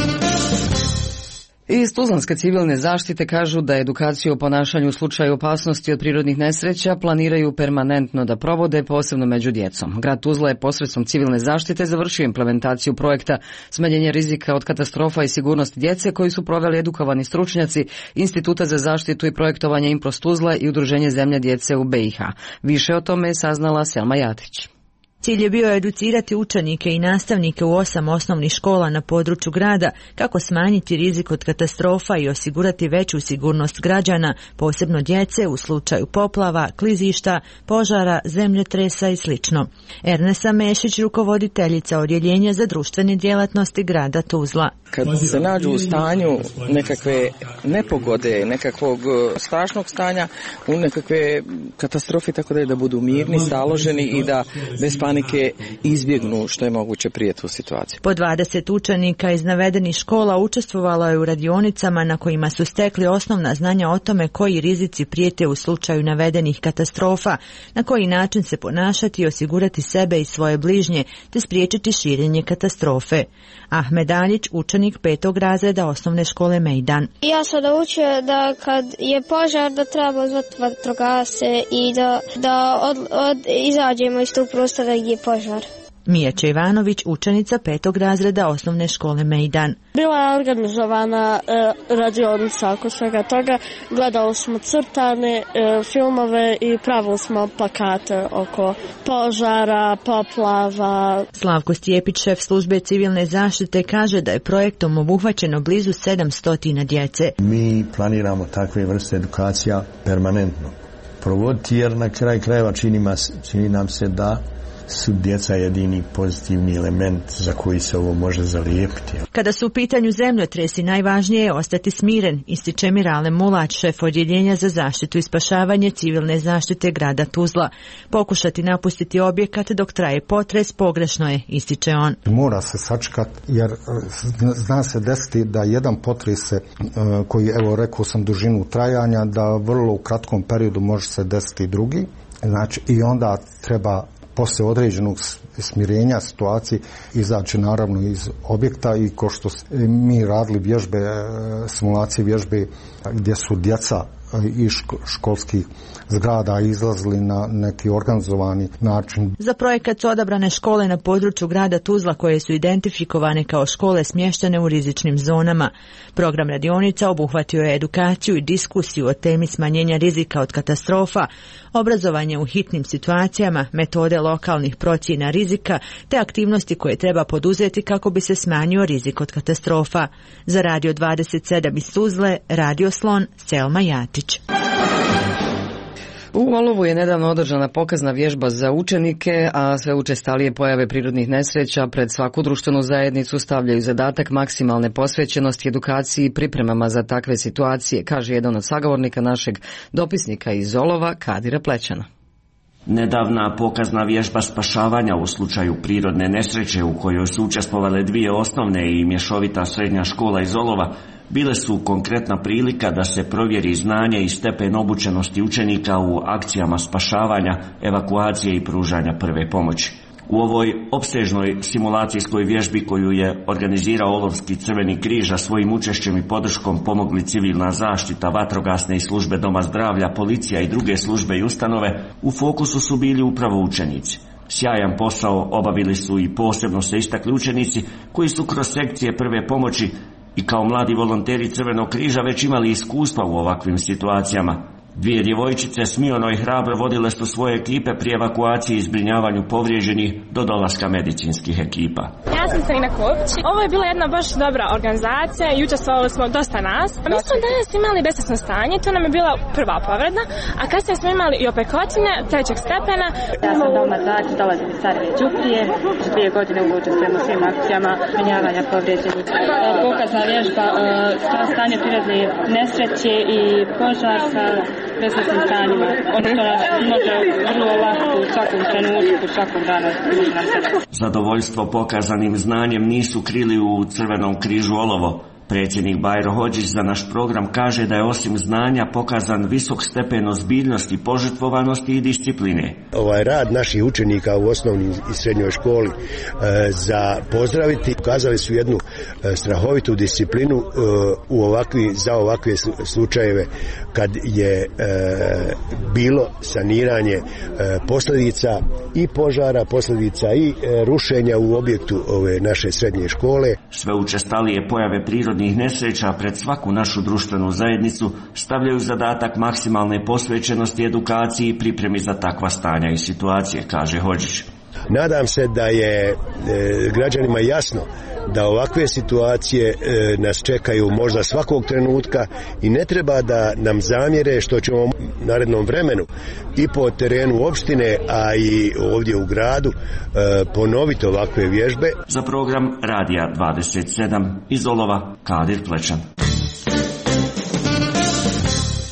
Iz Tuzlanske civilne zaštite kažu da edukaciju o ponašanju u slučaju opasnosti od prirodnih nesreća planiraju permanentno da provode, posebno među djecom. Grad Tuzla je posredstvom civilne zaštite završio implementaciju projekta smanjenja rizika od katastrofa i sigurnosti djece koji su proveli edukovani stručnjaci Instituta za zaštitu i projektovanje Impros Tuzla i Udruženje Zemlja djece u B i H. Više o tome je saznala Selma Jatić. Cilj je bio educirati učenike i nastavnike u osam osnovnih škola na području grada kako smanjiti rizik od katastrofa i osigurati veću sigurnost građana, posebno djece u slučaju poplava, klizišta, požara, zemljotresa i sl. Ernesa Mešić, rukovoditeljica Odjeljenja za društvene djelatnosti grada Tuzla. Kad se nađu u stanju nekakve nepogode, nekakvog strašnog stanja, u nekakve katastrofe, tako da je da budu mirni, staloženi i da bez panike izbjegnu što je moguće prije tu situaciju. Po dvadeset učenika iz navedenih škola učestvovalo je u radionicama na kojima su stekli osnovna znanja o tome koji rizici prijete u slučaju navedenih katastrofa, na koji način se ponašati i osigurati sebe i svoje bližnje, te spriječiti širenje katastrofe. Ahmed Aljić, učenik petog razreda osnovne škole Mejdan. Ja sam naučio da kad je požar da treba zvati vatrogasce i da, da od, od, izađemo iz tog prostora gdje je požar. Mijača Ivanović, učenica petog razreda osnovne škole Mejdan. Bila je organizovana e, radionica oko svega toga. Gledali smo crtane e, filmove i pravili smo plakate oko požara, poplava. Slavko Stjepić, šef službe civilne zaštite, kaže da je projektom obuhvaćeno blizu sedamsto djece. Mi planiramo takve vrste edukacija permanentno provoditi, jer na kraj krajeva čini, čini nam se da su djeca jedini pozitivni element za koji se ovo može zalijepiti. Kada su u pitanju zemljotresi, najvažnije je ostati smiren, ističe Mirale Mulać, šef odjeljenja za zaštitu i spašavanje civilne zaštite grada Tuzla. Pokušati napustiti objekat dok traje potres pogrešno je, ističe on. Mora se sačekati jer zna se desiti da jedan potres se, koji evo rekao sam dužinu trajanja, da vrlo u kratkom periodu može se desiti drugi. Znači i onda treba poslije određenog smirenja situacije izaći naravno iz objekta i ko što mi radili vježbe, simulacije vježbe gdje su djeca iz školskih zgrada izlazili na neki organizovani način. Za projekat su odabrane škole na području grada Tuzla koje su identifikovane kao škole smještene u rizičnim zonama. Program radionica obuhvatio je edukaciju i diskusiju o temi smanjenja rizika od katastrofa, obrazovanje u hitnim situacijama, metode lokalnih procjena rizika te aktivnosti koje treba poduzeti kako bi se smanjio rizik od katastrofa. Za Radio dvadeset sedam iz Tuzle, Radio Slon, Selma Jatić. U Olovu je nedavno održana pokazna vježba za učenike, a sve učestalije pojave prirodnih nesreća pred svaku društvenu zajednicu stavljaju zadatak maksimalne posvećenosti edukaciji i pripremama za takve situacije, kaže jedan od sagovornika našeg dopisnika iz Olova, Kadira Plećana. Nedavna pokazna vježba spašavanja u slučaju prirodne nesreće u kojoj su učestvovale dvije osnovne i mješovita srednja škola iz Olova bile su konkretna prilika da se provjeri znanje i stepen obučenosti učenika u akcijama spašavanja, evakuacije i pružanja prve pomoći. U ovoj opsežnoj simulacijskoj vježbi koju je organizirao Olovski Crveni križ, a svojim učešćem i podrškom pomogli civilna zaštita, vatrogasne i službe doma zdravlja, policija i druge službe i ustanove, u fokusu su bili upravo učenici. Sjajan posao obavili su i posebno se istakli učenici koji su kroz sekcije prve pomoći i kao mladi volonteri Crvenog križa već imali iskustva u ovakvim situacijama. Dvije djevojčice smiono i hrabro vodile su svoje ekipe pri evakuaciji i zbrinjavanju povrijeđenih do dolaska medicinskih ekipa. Ja sam Sarina Kopić. Ovo je bila jedna baš dobra organizacija i učestvovali smo dosta nas. Mi smo danas imali besesno stanje, to nam je bila prva povreda, a kasnije smo imali i opekotine trećeg stepena. Ja sam Dalma Tadić, dolazim iz Starije Đuprije. Dvije godine učestvujem u svim akcijama zbrinjavanja povrijeđenih. Pokazna vježba stanje prirodne nesreće i požar sa besnosnim stanjima. Ono što nas može vrlo lako u svakom trenutku, u svakom danu. Zadovoljstvo pokazanim znanjem nisu krili u Crvenom križu Olovo. Predsjednik Bajro Hodžić za naš program kaže da je osim znanja pokazan visok stepen ozbiljnosti, požrtvovanosti i discipline. Ovaj rad naših učenika u osnovnoj i srednjoj školi e, za pozdraviti, pokazali su jednu e, strahovitu disciplinu e, u ovakvi, za ovakve slučajeve kad je e, bilo saniranje e, posljedica i požara, posljedica i e, rušenja u objektu ove naše srednje škole. Sve učestalije pojave prirodnih nesreća pred svaku našu društvenu zajednicu stavljaju zadatak maksimalne posvećenosti edukaciji i pripremi za takva stanja i situacije, kaže Hodžić. Nadam se da je e, građanima jasno da ovakve situacije e, nas čekaju možda svakog trenutka i ne treba da nam zamjere što ćemo u narednom vremenu i po terenu opštine, a i ovdje u gradu e, ponoviti ovakve vježbe. Za program Radija dvadeset sedam iz Olova, Kadir Plečan.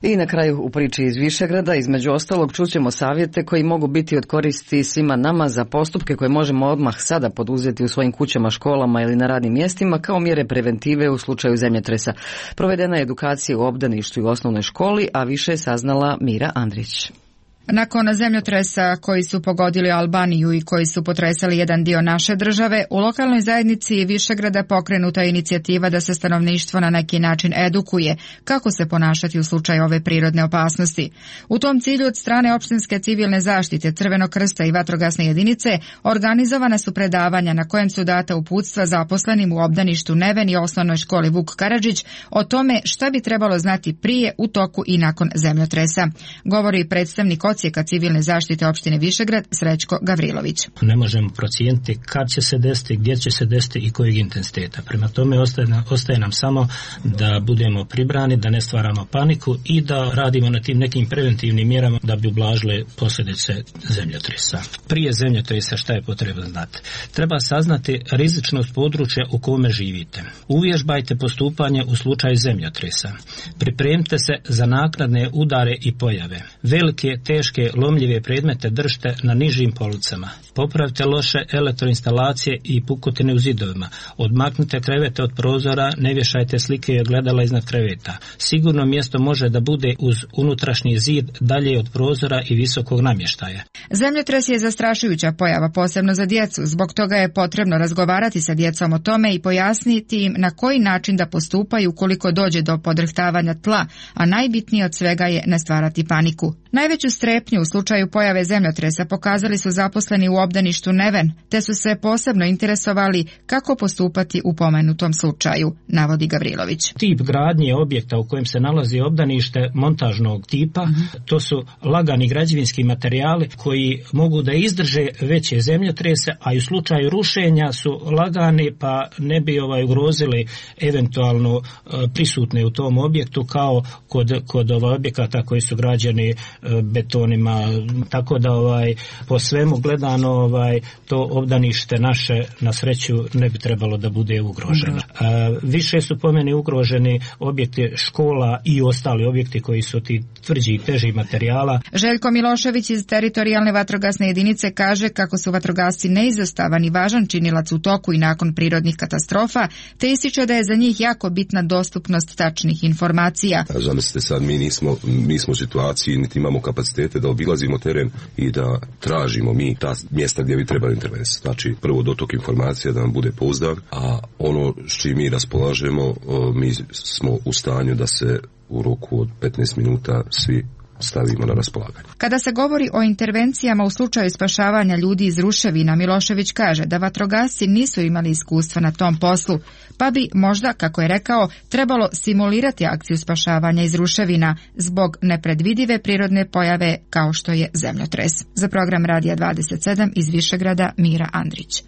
I na kraju u priči iz Višegrada, između ostalog, čućemo savjete koji mogu biti od koristi svima nama za postupke koje možemo odmah sada poduzeti u svojim kućama, školama ili na radnim mjestima kao mjere preventive u slučaju zemljotresa. Provedena je edukacija u obdaništu i u osnovnoj školi, a više je saznala Mira Andrić. Nakon zemljotresa koji su pogodili Albaniju i koji su potresali jedan dio naše države, u lokalnoj zajednici Višegrada pokrenuta je inicijativa da se stanovništvo na neki način edukuje kako se ponašati u slučaju ove prirodne opasnosti. U tom cilju od strane opštinske civilne zaštite, Crvenog krsta i vatrogasne jedinice organizovana su predavanja na kojem su data uputstva zaposlenim u obdaništu Neven i osnovnoj školi Vuk Karadžić o tome šta bi trebalo znati prije, u toku i nakon zemljotresa. Govori predstavnik odsjeka civilne zaštite opštine Višegrad Srećko Gavrilović. Ne možemo procijeniti kad će se desiti, gdje će se desiti i kojeg intenziteta. Prema tome ostaje, ostaje nam samo da budemo pribrani, da ne stvaramo paniku i da radimo na tim nekim preventivnim mjerama da bi ublažile posljedice zemljotresa. Prije zemljotresa šta je potrebno znati? Treba saznati rizičnost područja u kome živite. Uvježbajte postupanje u slučaju zemljotresa. Pripremite se za naknadne udare i pojave. Velike, teške, lomljive predmete držite na nižim policama. Popravite loše elektroinstalacije i pukotine u zidovima. Odmaknite krevete od prozora, ne vješajte slike i ogledala iznad kreveta. Sigurno mjesto može da bude uz unutrašnji zid, dalje od prozora i visokog namještaja. Zemljotres je zastrašujuća pojava, posebno za djecu. Zbog toga je potrebno razgovarati sa djecom o tome i pojasniti im na koji način da postupaju ukoliko dođe do podrhtavanja tla, a najbitnije od svega je ne stvarati paniku. Najveću strepnju u slučaju pojave zemljotresa pokazali su zaposleni u obdaništu Neven, te su se posebno interesovali kako postupati u pomenutom slučaju, navodi Gavrilović. Tip gradnje objekta u kojem se nalazi obdanište montažnog tipa, mm-hmm. to su lagani građevinski materijali koji mogu da izdrže veće zemljotrese, a i u slučaju rušenja su lagani pa ne bi ovaj ugrozili eventualno uh, prisutne u tom objektu kao kod, kod ovaj objekata koji su građeni betonima, tako da ovaj po svemu gledano ovaj to obdanište naše na sreću ne bi trebalo da bude ugroženo. Mm-hmm. A, više su po meni ugroženi objekti škola i ostali objekti koji su ti tvrđi i teži materijala. Željko Milošević iz teritorijalne vatrogasne jedinice kaže kako su vatrogasci neizostavan i važan činilac u toku i nakon prirodnih katastrofa, te ističe da je za njih jako bitna dostupnost tačnih informacija. Zamislite sad, mi nismo, nismo u situaciji, niti imamo kapacitete da obilazimo teren i da tražimo mi ta mjesta gdje bi trebali intervencija. Znači, prvo dotok informacija da nam bude pouzdan, a ono s čim mi raspolažemo, mi smo u stanju da se u roku od petnaest minuta svi stavimo na raspolaganje. Kada se govori o intervencijama u slučaju spašavanja ljudi iz ruševina, Milošević kaže da vatrogasci nisu imali iskustva na tom poslu, pa bi možda, kako je rekao, trebalo simulirati akciju spašavanja iz ruševina zbog nepredvidive prirodne pojave kao što je zemljotres. Za program Radija dvadeset sedam iz Višegrada, Mira Andrić.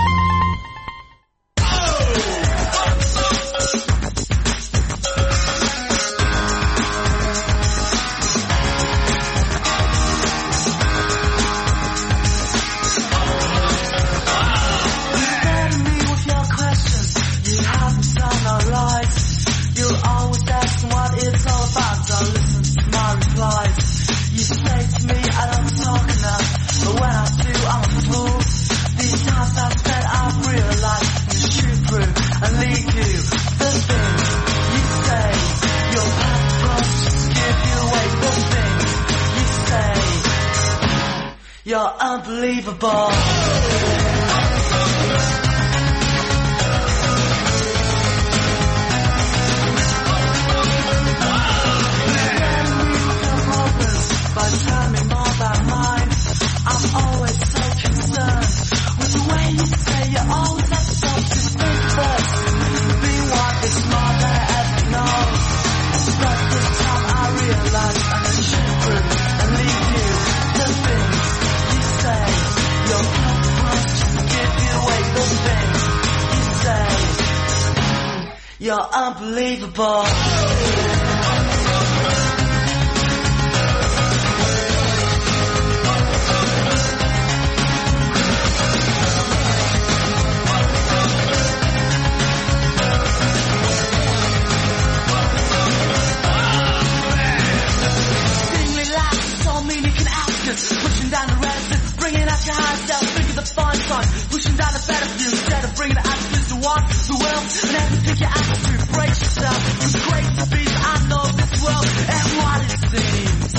You're unbelievable. You're unbelievable. got your high self, think of the fun fun, pushing down the battlefield instead of bringing the attitude to walk the world. And as you pick your attitude, brace yourself. It's great to be, I know this world and what it seems.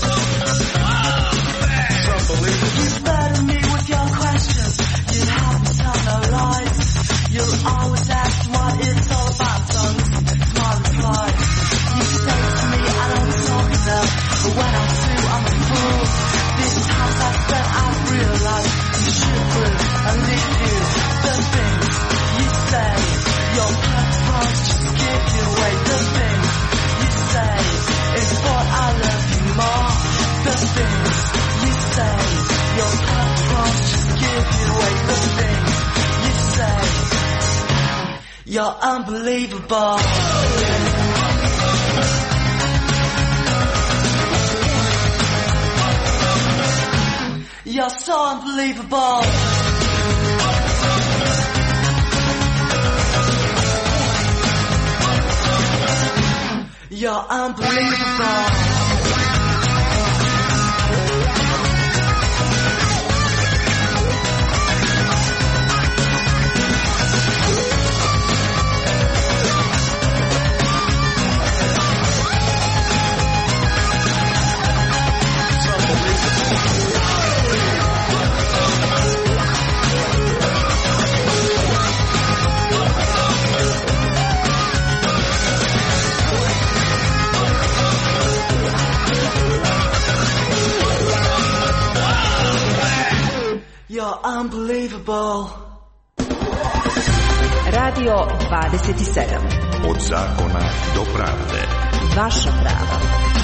You burden me with your questions, you have me tell no lies. You'll always ask what it's all about, son. Smart replies. You say to me I don't talk enough, but when I'm through I'm a fool. This time I spent I've realized you should prove I leave you the things you say. Your purpose just give you away. The things you say is what I love you more. The things you say. Your purpose just give you away. The things you say. You're unbelievable. You're so unbelievable. You're unbelievable. You're unbelievable. Radio dvadeset sedam. Od zakona do pravde. Vaša prava.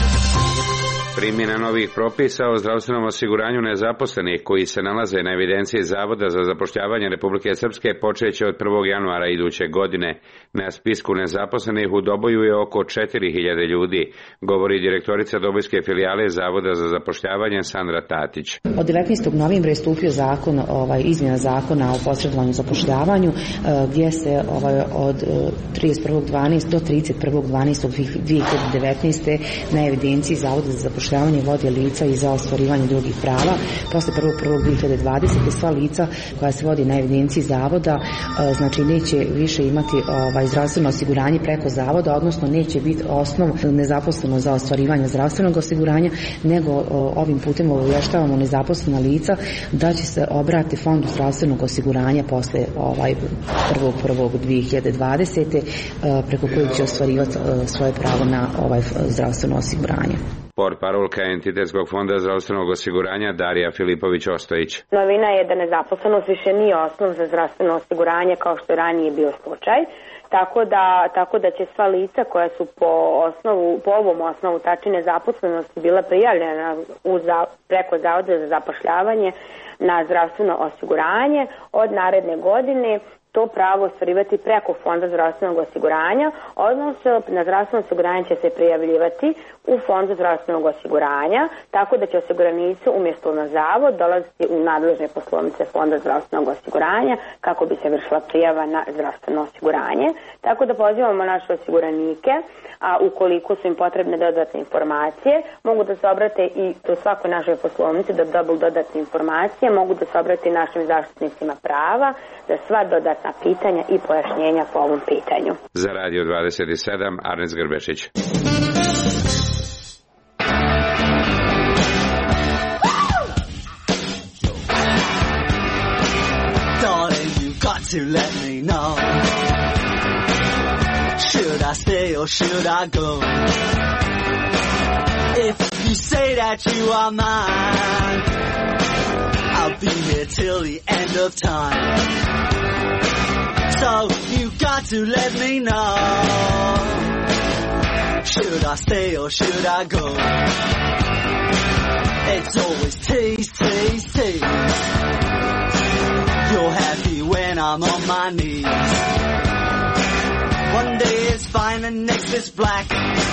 Primjena novih propisa o zdravstvenom osiguranju nezaposlenih koji se nalaze na evidenciji Zavoda za zapošljavanje Republike Srpske počeće od prvog januara iduće godine. Na spisku nezaposlenih u Doboju je oko četiri hiljade ljudi, govori direktorica dobojske filijale Zavoda za zapošljavanje Sandra Tatić. Od devetnaestog novembra je stupio zakon, ovaj, izmjena zakona o posredovanju zapošljavanju, gdje se ovaj, od trideset prvog dvanaestog do trideset prvog dvanaestog dvije hiljade devetnaeste. na evidenciji Zavoda za zapošljavanje vode lica i za ostvarivanje drugih prava. Posle prvog prvog dvije hiljade dvadesete. sva lica koja se vodi na evidenciji Zavoda, znači neće više imati ovaj, zdravstveno osiguranje preko Zavoda, odnosno neće biti osnov nezaposleno za ostvarivanje zdravstvenog osiguranja, nego ovim putem obavještavamo nezaposlena lica da će se obratiti Fondu zdravstvenog osiguranja posle ovaj, prvog prvog dvije hiljade dvadesete. preko kojeg će ostvarivati svoje pravo na ovaj zdravstveno osiguranje. Portparolka Entitetskog fonda zdravstvenog osiguranja Darija Filipović-Ostojić. Novina je da nezaposlenost više nije osnov za zdravstveno osiguranje kao što je ranije bio slučaj. Tako da, tako da će sva lica koja su po, osnovu, po ovom osnovu tačine nezaposlenosti bila prijavljena u za, preko Zavoda za zapošljavanje na zdravstveno osiguranje od naredne godine to pravo ostvarivati preko Fonda zdravstvenog osiguranja, odnosno na zdravstveno osiguranje će se prijavljivati u Fondu zdravstvenog osiguranja, tako da će osiguranici umjesto na zavod dolaziti u nadležne poslovnice Fonda zdravstvenog osiguranja kako bi se vršila prijava na zdravstveno osiguranje. Tako da pozivamo naše osiguranike, a ukoliko su im potrebne dodatne informacije, mogu da se obrate i do svakoj našoj poslovnici da dobiju dodatne informacije, mogu da se obrate našim zaštitnicima prava za sva dodatna pitanja i pojašnjenja po ovom pitanju. Za Radio dvadeset sedam, Arnes Grbešić. Darling, you got to let me know. Should I stay or should I go? If you say that you are mine, I'll be here till the end of time. So you got to let me know. Should I stay or should I go? It's always tease, tease, tease. You're happy when I'm on my knees. One day it's fine and next it's black.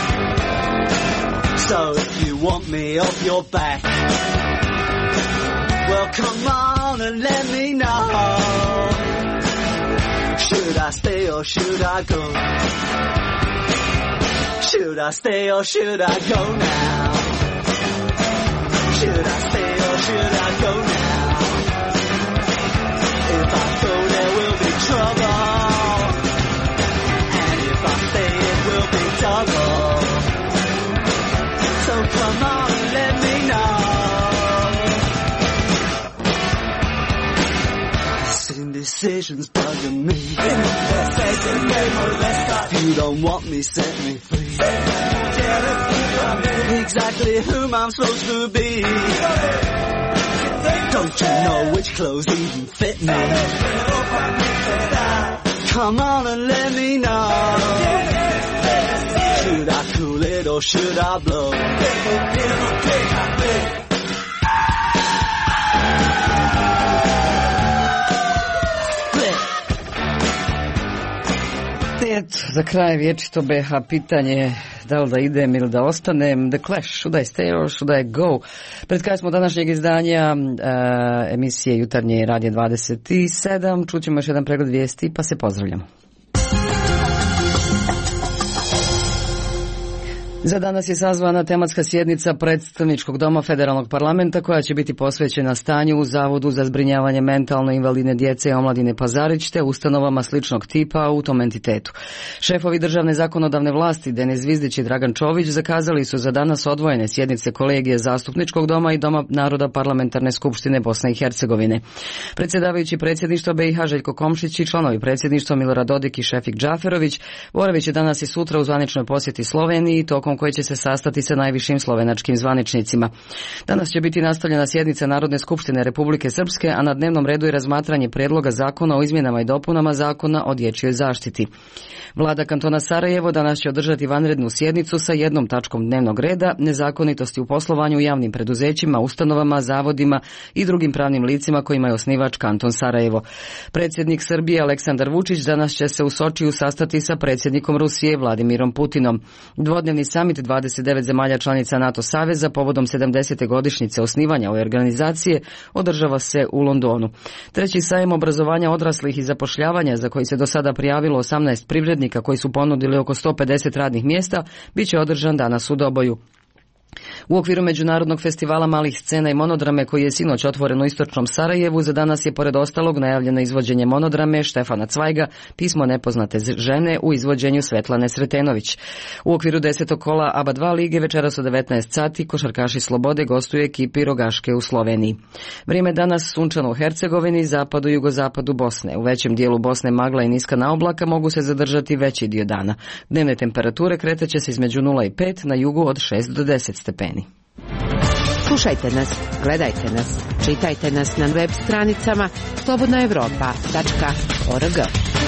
So if you want me off your back, well come on and let me know. Should I stay or should I go? Should I stay or should I go now? Should I stay or should I go now? decisions bugging me. If you don't want me, set me free. Exactly whom I'm supposed to be. Don't you know which clothes even fit me? Come on and let me know. Should I cool it or should I blow? Eto, za kraj vječito B H pitanje da li da idem ili da ostanem. The Clash, should I stay or should I go? Pred kraj smo današnjeg izdanja uh, emisije Jutarnje radije dvadeset sedam. Čućemo još jedan pregled vijesti pa se pozdravljamo. Za danas je sazvana tematska sjednica Predstavničkog doma Federalnog parlamenta koja će biti posvećena stanju u Zavodu za zbrinjavanje mentalno invalidne djece i omladine Pazarić te ustanovama sličnog tipa u tom entitetu. Šefovi državne zakonodavne vlasti Denis Zvizdić i Dragan Čović zakazali su za danas odvojene sjednice kolegije Zastupničkog doma i Doma naroda Parlamentarne skupštine Bosne i Hercegovine. Predsjedavajući predsjedništva B i H Željko Komšić i članovi predsjedništva Milorad Dodik i Šefik Džaferović boravit će danas i sutra u zvaničnoj posjeti Sloveniji tokom koji će se sastati sa najvišim slovenačkim zvaničnicima. Danas će biti nastavljena sjednica Narodne skupštine Republike Srpske, a na dnevnom redu je razmatranje prijedloga zakona o izmjenama i dopunama zakona o dječjoj zaštiti. Vlada kantona Sarajevo danas će održati vanrednu sjednicu sa jednom tačkom dnevnog reda, nezakonitosti u poslovanju u javnim preduzećima, ustanovama, zavodima i drugim pravnim licima kojima je osnivač kanton Sarajevo. Predsjednik Srbije Aleksandar Vučić danas će se u Sočiju sastati sa predsjednikom Rusije Vladimirom Putinom. Dvodnevni samit dvadeset devet zemalja članica NATO saveza povodom sedamdesete godišnjice osnivanja ove organizacije održava se u Londonu. Treći sajam obrazovanja odraslih i zapošljavanja za koji se do sada prijavilo osamnaest privrednika koji su ponudili oko sto pedeset radnih mjesta bit će održan danas u Doboju. U okviru Međunarodnog festivala malih scena i monodrame koji je sinoć otvoren u istočnom Sarajevu, za danas je pored ostalog najavljeno izvođenje monodrame Štefana Cvajga Pismo nepoznate žene u izvođenju Svetlane Sretenović. U okviru desetog kola A B A dva lige večeras u devetnaest sati košarkaši Slobode gostuju ekipi Rogaške u Sloveniji. Vrijeme danas sunčano u Hercegovini, zapadu i jugozapadu Bosne. U većem dijelu Bosne magla i niska naoblaka mogu se zadržati veći dio dana. Dnevne temperature kretat će se između nula i pet, na jugu od šest do deset stepeni. Slušajte nas, gledajte nas, čitajte nas na web stranicama slobodna evropa tačka org.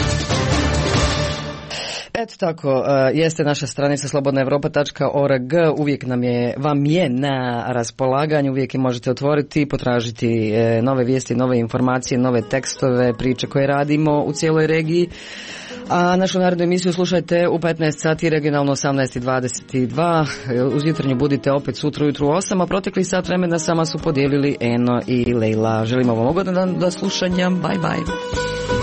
Eto tako, uh, jeste naša stranica slobodna evropa tačka org, uvijek nam je, vam je na raspolaganju, uvijek je možete otvoriti, potražiti uh, nove vijesti, nove informacije, nove tekstove, priče koje radimo u cijeloj regiji. A našu narednu emisiju slušajte u petnaest sati, regionalno osamnaest i dvadeset dva. Uz jutarnju budite opet sutra ujutru u osam, a protekli sat vremena sama su podijelili Eno i Lejla. Želimo vam ugodan dan do slušanja. Bye bye.